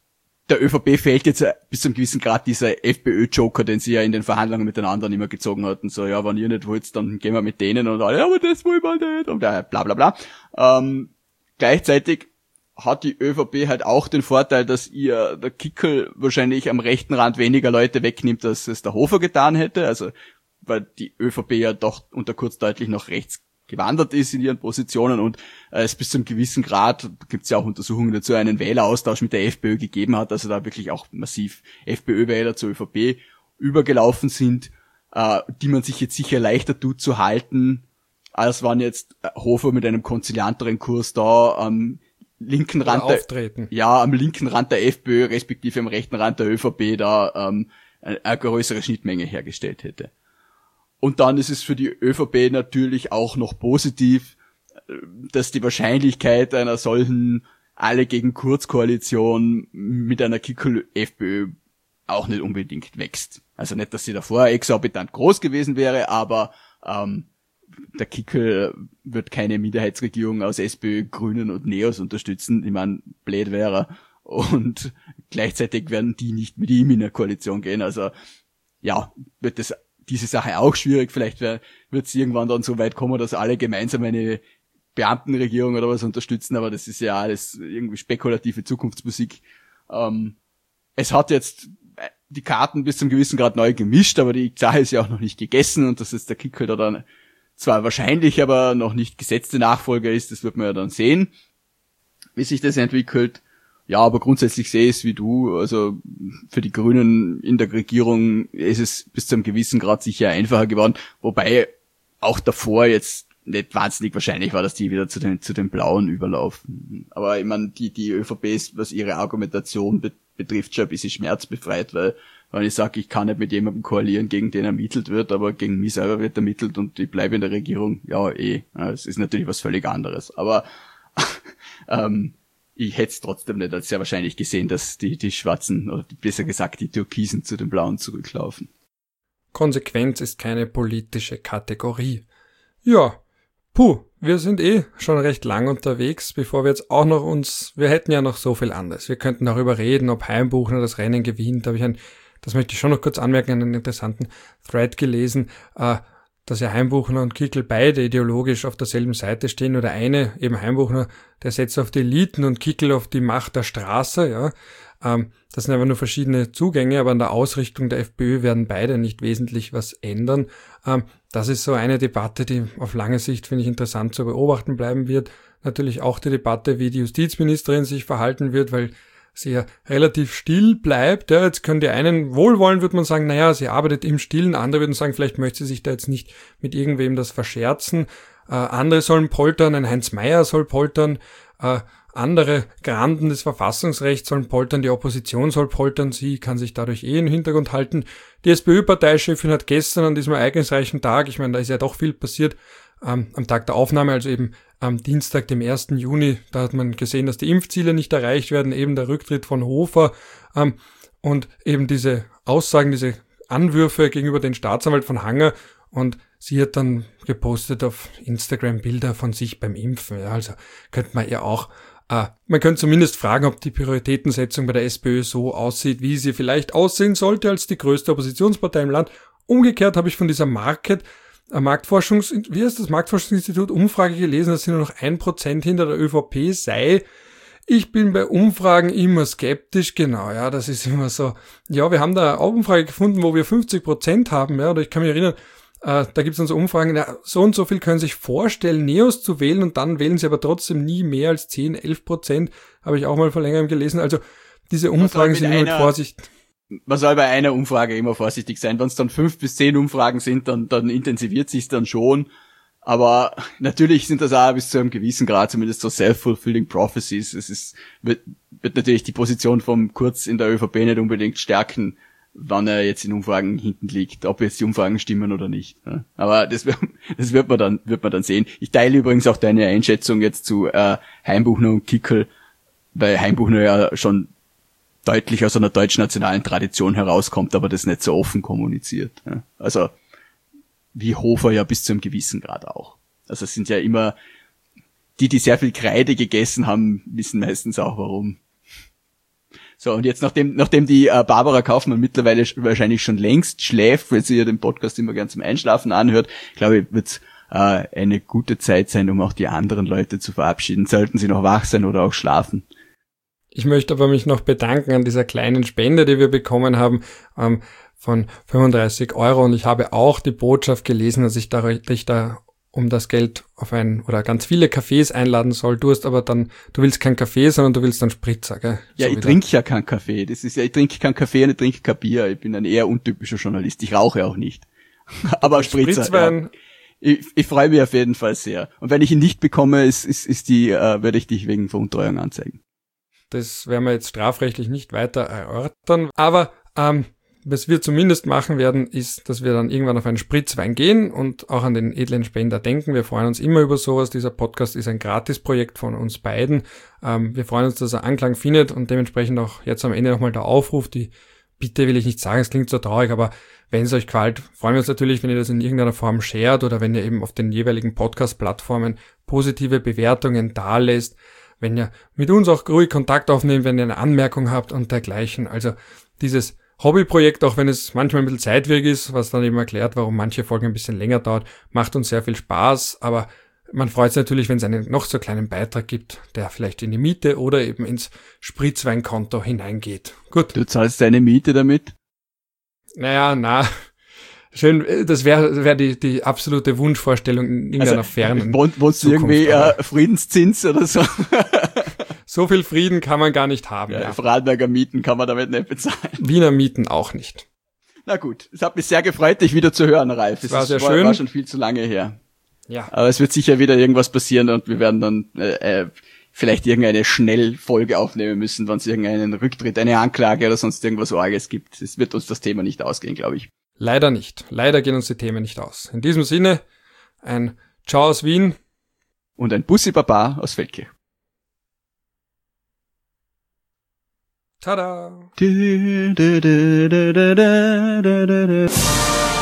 der ÖVP fehlt jetzt bis zu einem gewissen Grad dieser FPÖ-Joker, den sie ja in den Verhandlungen mit den anderen immer gezogen hatten. So, ja, wenn ihr nicht wollt, dann gehen wir mit denen und alle, ja, aber das wollen wir nicht und bla bla bla. Ähm, gleichzeitig hat die ÖVP halt auch den Vorteil, dass ihr der Kickl wahrscheinlich am rechten Rand weniger Leute wegnimmt, als es der Hofer getan hätte. Also, weil die ÖVP ja doch unter Kurz deutlich noch rechts gewandert ist in ihren Positionen und äh, es bis zu einem gewissen Grad, gibt es ja auch Untersuchungen dazu, einen Wähleraustausch mit der FPÖ gegeben hat, also da wirklich auch massiv FPÖ-Wähler zur ÖVP übergelaufen sind, äh, die man sich jetzt sicher leichter tut zu halten, als wenn jetzt Hofer mit einem konzilianteren Kurs da am linken Rand der, ja, am linken Rand der FPÖ, respektive am rechten Rand der ÖVP da ähm, eine, eine größere Schnittmenge hergestellt hätte. Und dann ist es für die ÖVP natürlich auch noch positiv, dass die Wahrscheinlichkeit einer solchen alle gegen Kurz-Koalition mit einer Kickl-FPÖ auch nicht unbedingt wächst. Also nicht, dass sie davor exorbitant groß gewesen wäre, aber ähm, der Kickl wird keine Minderheitsregierung aus SPÖ, Grünen und Neos unterstützen. Ich meine, blöd wäre. Und gleichzeitig werden die nicht mit ihm in eine Koalition gehen. Also ja, wird das diese Sache auch schwierig. Vielleicht wird es irgendwann dann so weit kommen, dass alle gemeinsam eine Beamtenregierung oder was unterstützen, aber das ist ja alles irgendwie spekulative Zukunftsmusik. Ähm, es hat jetzt die Karten bis zum gewissen Grad neu gemischt, aber die Sache ist ja auch noch nicht gegessen und dass jetzt der Kickl da dann zwar wahrscheinlich, aber noch nicht gesetzte Nachfolger ist, das wird man ja dann sehen, wie sich das entwickelt. Ja, aber grundsätzlich sehe ich es wie du, also für die Grünen in der Regierung ist es bis zu einem gewissen Grad sicher einfacher geworden, wobei auch davor jetzt nicht wahnsinnig wahrscheinlich war, dass die wieder zu den zu den Blauen überlaufen. Aber ich meine, die die ÖVP ist, was ihre Argumentation be- betrifft, schon ein bisschen schmerzbefreit, weil wenn ich sage, ich kann nicht mit jemandem koalieren, gegen den ermittelt wird, aber gegen mich selber wird ermittelt und ich bleibe in der Regierung, ja eh, es ist natürlich was völlig anderes. Aber ähm, ich hätte es trotzdem nicht als sehr wahrscheinlich gesehen, dass die, die Schwarzen, oder besser gesagt die Türkisen zu den Blauen zurücklaufen. Konsequenz ist keine politische Kategorie. Ja, puh, wir sind eh schon recht lang unterwegs, bevor wir jetzt auch noch uns, wir hätten ja noch so viel anderes. Wir könnten darüber reden, ob Hainbuchner das Rennen gewinnt. Da habe ich ein, das möchte ich schon noch kurz anmerken, einen interessanten Thread gelesen, äh, dass ja Hainbuchner und Kickl beide ideologisch auf derselben Seite stehen, oder eine, eben Hainbuchner, der setzt auf die Eliten und Kickl auf die Macht der Straße, ja. Ähm, das sind aber nur verschiedene Zugänge, aber an der Ausrichtung der FPÖ werden beide nicht wesentlich was ändern. Ähm, das ist so eine Debatte, die auf lange Sicht, finde ich, interessant zu beobachten bleiben wird. Natürlich auch die Debatte, wie die Justizministerin sich verhalten wird, weil sie ja relativ still bleibt. Ja, jetzt können die einen wohlwollend, würde man sagen, naja, sie arbeitet im Stillen. Andere würden sagen, vielleicht möchte sie sich da jetzt nicht mit irgendwem das verscherzen. Äh, andere sollen poltern, ein Heinz Mayer soll poltern, äh, andere Granden des Verfassungsrechts sollen poltern, die Opposition soll poltern, sie kann sich dadurch eh im Hintergrund halten. Die SPÖ-Parteichefin hat gestern an diesem ereignisreichen Tag, ich meine, da ist ja doch viel passiert, ähm, am Tag der Aufnahme, also eben am Dienstag, dem ersten Juni, da hat man gesehen, dass die Impfziele nicht erreicht werden, eben der Rücktritt von Hofer ähm, und eben diese Aussagen, diese Anwürfe gegenüber den Staatsanwalt von Hanger, und sie hat dann gepostet auf Instagram Bilder von sich beim Impfen. Ja, also könnte man ja auch, äh, man könnte zumindest fragen, ob die Prioritätensetzung bei der SPÖ so aussieht, wie sie vielleicht aussehen sollte als die größte Oppositionspartei im Land. Umgekehrt habe ich von dieser Market, äh, Marktforschungs, wie heißt das, Marktforschungsinstitut Umfrage gelesen, dass sie nur noch ein Prozent hinter der ÖVP sei. Ich bin bei Umfragen immer skeptisch, genau, ja, das ist immer so. Ja, wir haben da eine Umfrage gefunden, wo wir fünfzig Prozent haben, ja, oder ich kann mich erinnern, Uh, da gibt es dann so Umfragen, ja, so und so viel können sich vorstellen, Neos zu wählen, und dann wählen sie aber trotzdem nie mehr als zehn, elf Prozent, habe ich auch mal vor längerem gelesen. Also diese Umfragen sind immer mit Vorsicht. Man soll bei einer Umfrage immer vorsichtig sein. Wenn es dann fünf bis zehn Umfragen sind, dann, dann intensiviert sich dann schon. Aber natürlich sind das auch bis zu einem gewissen Grad zumindest so self-fulfilling prophecies. Es ist, wird, wird natürlich die Position vom Kurz in der ÖVP nicht unbedingt stärken, wann er jetzt in Umfragen hinten liegt, ob jetzt die Umfragen stimmen oder nicht. Aber das, das wird man dann, wird man dann sehen. Ich teile übrigens auch deine Einschätzung jetzt zu äh, Hainbuchner und Kickl, weil Hainbuchner ja schon deutlich aus einer deutsch-nationalen Tradition herauskommt, aber das nicht so offen kommuniziert. Ja. Also wie Hofer ja bis zu einem gewissen Grad auch. Also es sind ja immer, die, die sehr viel Kreide gegessen haben, wissen meistens auch warum. So, und jetzt, nachdem nachdem die äh, Barbara Kaufmann mittlerweile sch- wahrscheinlich schon längst schläft, weil sie ja den Podcast immer gern zum Einschlafen anhört, glaube ich, wird es äh, eine gute Zeit sein, um auch die anderen Leute zu verabschieden, sollten sie noch wach sein oder auch schlafen. Ich möchte aber mich noch bedanken an dieser kleinen Spende, die wir bekommen haben, ähm, von fünfunddreißig Euro. Und ich habe auch die Botschaft gelesen, dass ich da, dich da um das Geld auf ein oder ganz viele Cafés einladen soll. Du hast aber dann, du willst kein Kaffee, sondern du willst dann Spritzer, gell? Ja, so ich trinke ja keinen Kaffee. Das ist ja, ich trinke keinen Kaffee und ich trinke kein Bier. Ich bin ein eher untypischer Journalist. Ich rauche auch nicht. Aber Spritzer. Spritzwein. Ja. Ich, ich freue mich auf jeden Fall sehr. Und wenn ich ihn nicht bekomme, ist, ist, ist die, äh, werde ich dich wegen Veruntreuung anzeigen. Das werden wir jetzt strafrechtlich nicht weiter erörtern. Aber ähm, was wir zumindest machen werden, ist, dass wir dann irgendwann auf einen Spritzwein gehen und auch an den edlen Spender denken. Wir freuen uns immer über sowas. Dieser Podcast ist ein Gratisprojekt von uns beiden. Ähm, wir freuen uns, dass er Anklang findet und dementsprechend auch jetzt am Ende nochmal der Aufruf. Die Bitte will ich nicht sagen, es klingt so traurig, aber wenn es euch gefällt, freuen wir uns natürlich, wenn ihr das in irgendeiner Form shared oder wenn ihr eben auf den jeweiligen Podcast-Plattformen positive Bewertungen dalässt. Wenn ihr mit uns auch ruhig Kontakt aufnehmt, wenn ihr eine Anmerkung habt und dergleichen. Also dieses Hobbyprojekt, auch wenn es manchmal ein bisschen zeitwirkig ist, was dann eben erklärt, warum manche Folgen ein bisschen länger dauert, macht uns sehr viel Spaß, aber man freut sich natürlich, wenn es einen noch so kleinen Beitrag gibt, der vielleicht in die Miete oder eben ins Spritzweinkonto hineingeht. Gut. Du zahlst deine Miete damit? Naja, na, schön, das wäre wär die, die absolute Wunschvorstellung in irgendeiner also, fernen wohn, Wohnst du irgendwie äh, Friedenszins oder so? So viel Frieden kann man gar nicht haben. Ja, Ja. Vorarlberger Mieten kann man damit nicht bezahlen. Wiener Mieten auch nicht. Na gut, es hat mich sehr gefreut, dich wieder zu hören, Ralf. Es war ist, sehr war, schön. war schon viel zu lange her. Ja. Aber es wird sicher wieder irgendwas passieren und wir werden dann äh, äh, vielleicht irgendeine Schnellfolge aufnehmen müssen, wenn es irgendeinen Rücktritt, eine Anklage oder sonst irgendwas Arges gibt. Es wird uns das Thema nicht ausgehen, glaube ich. Leider nicht. Leider gehen uns die Themen nicht aus. In diesem Sinne, ein Ciao aus Wien. Und ein Bussi Baba aus Feldkirch. Tada! Du, du, du, du, du, du, du, du.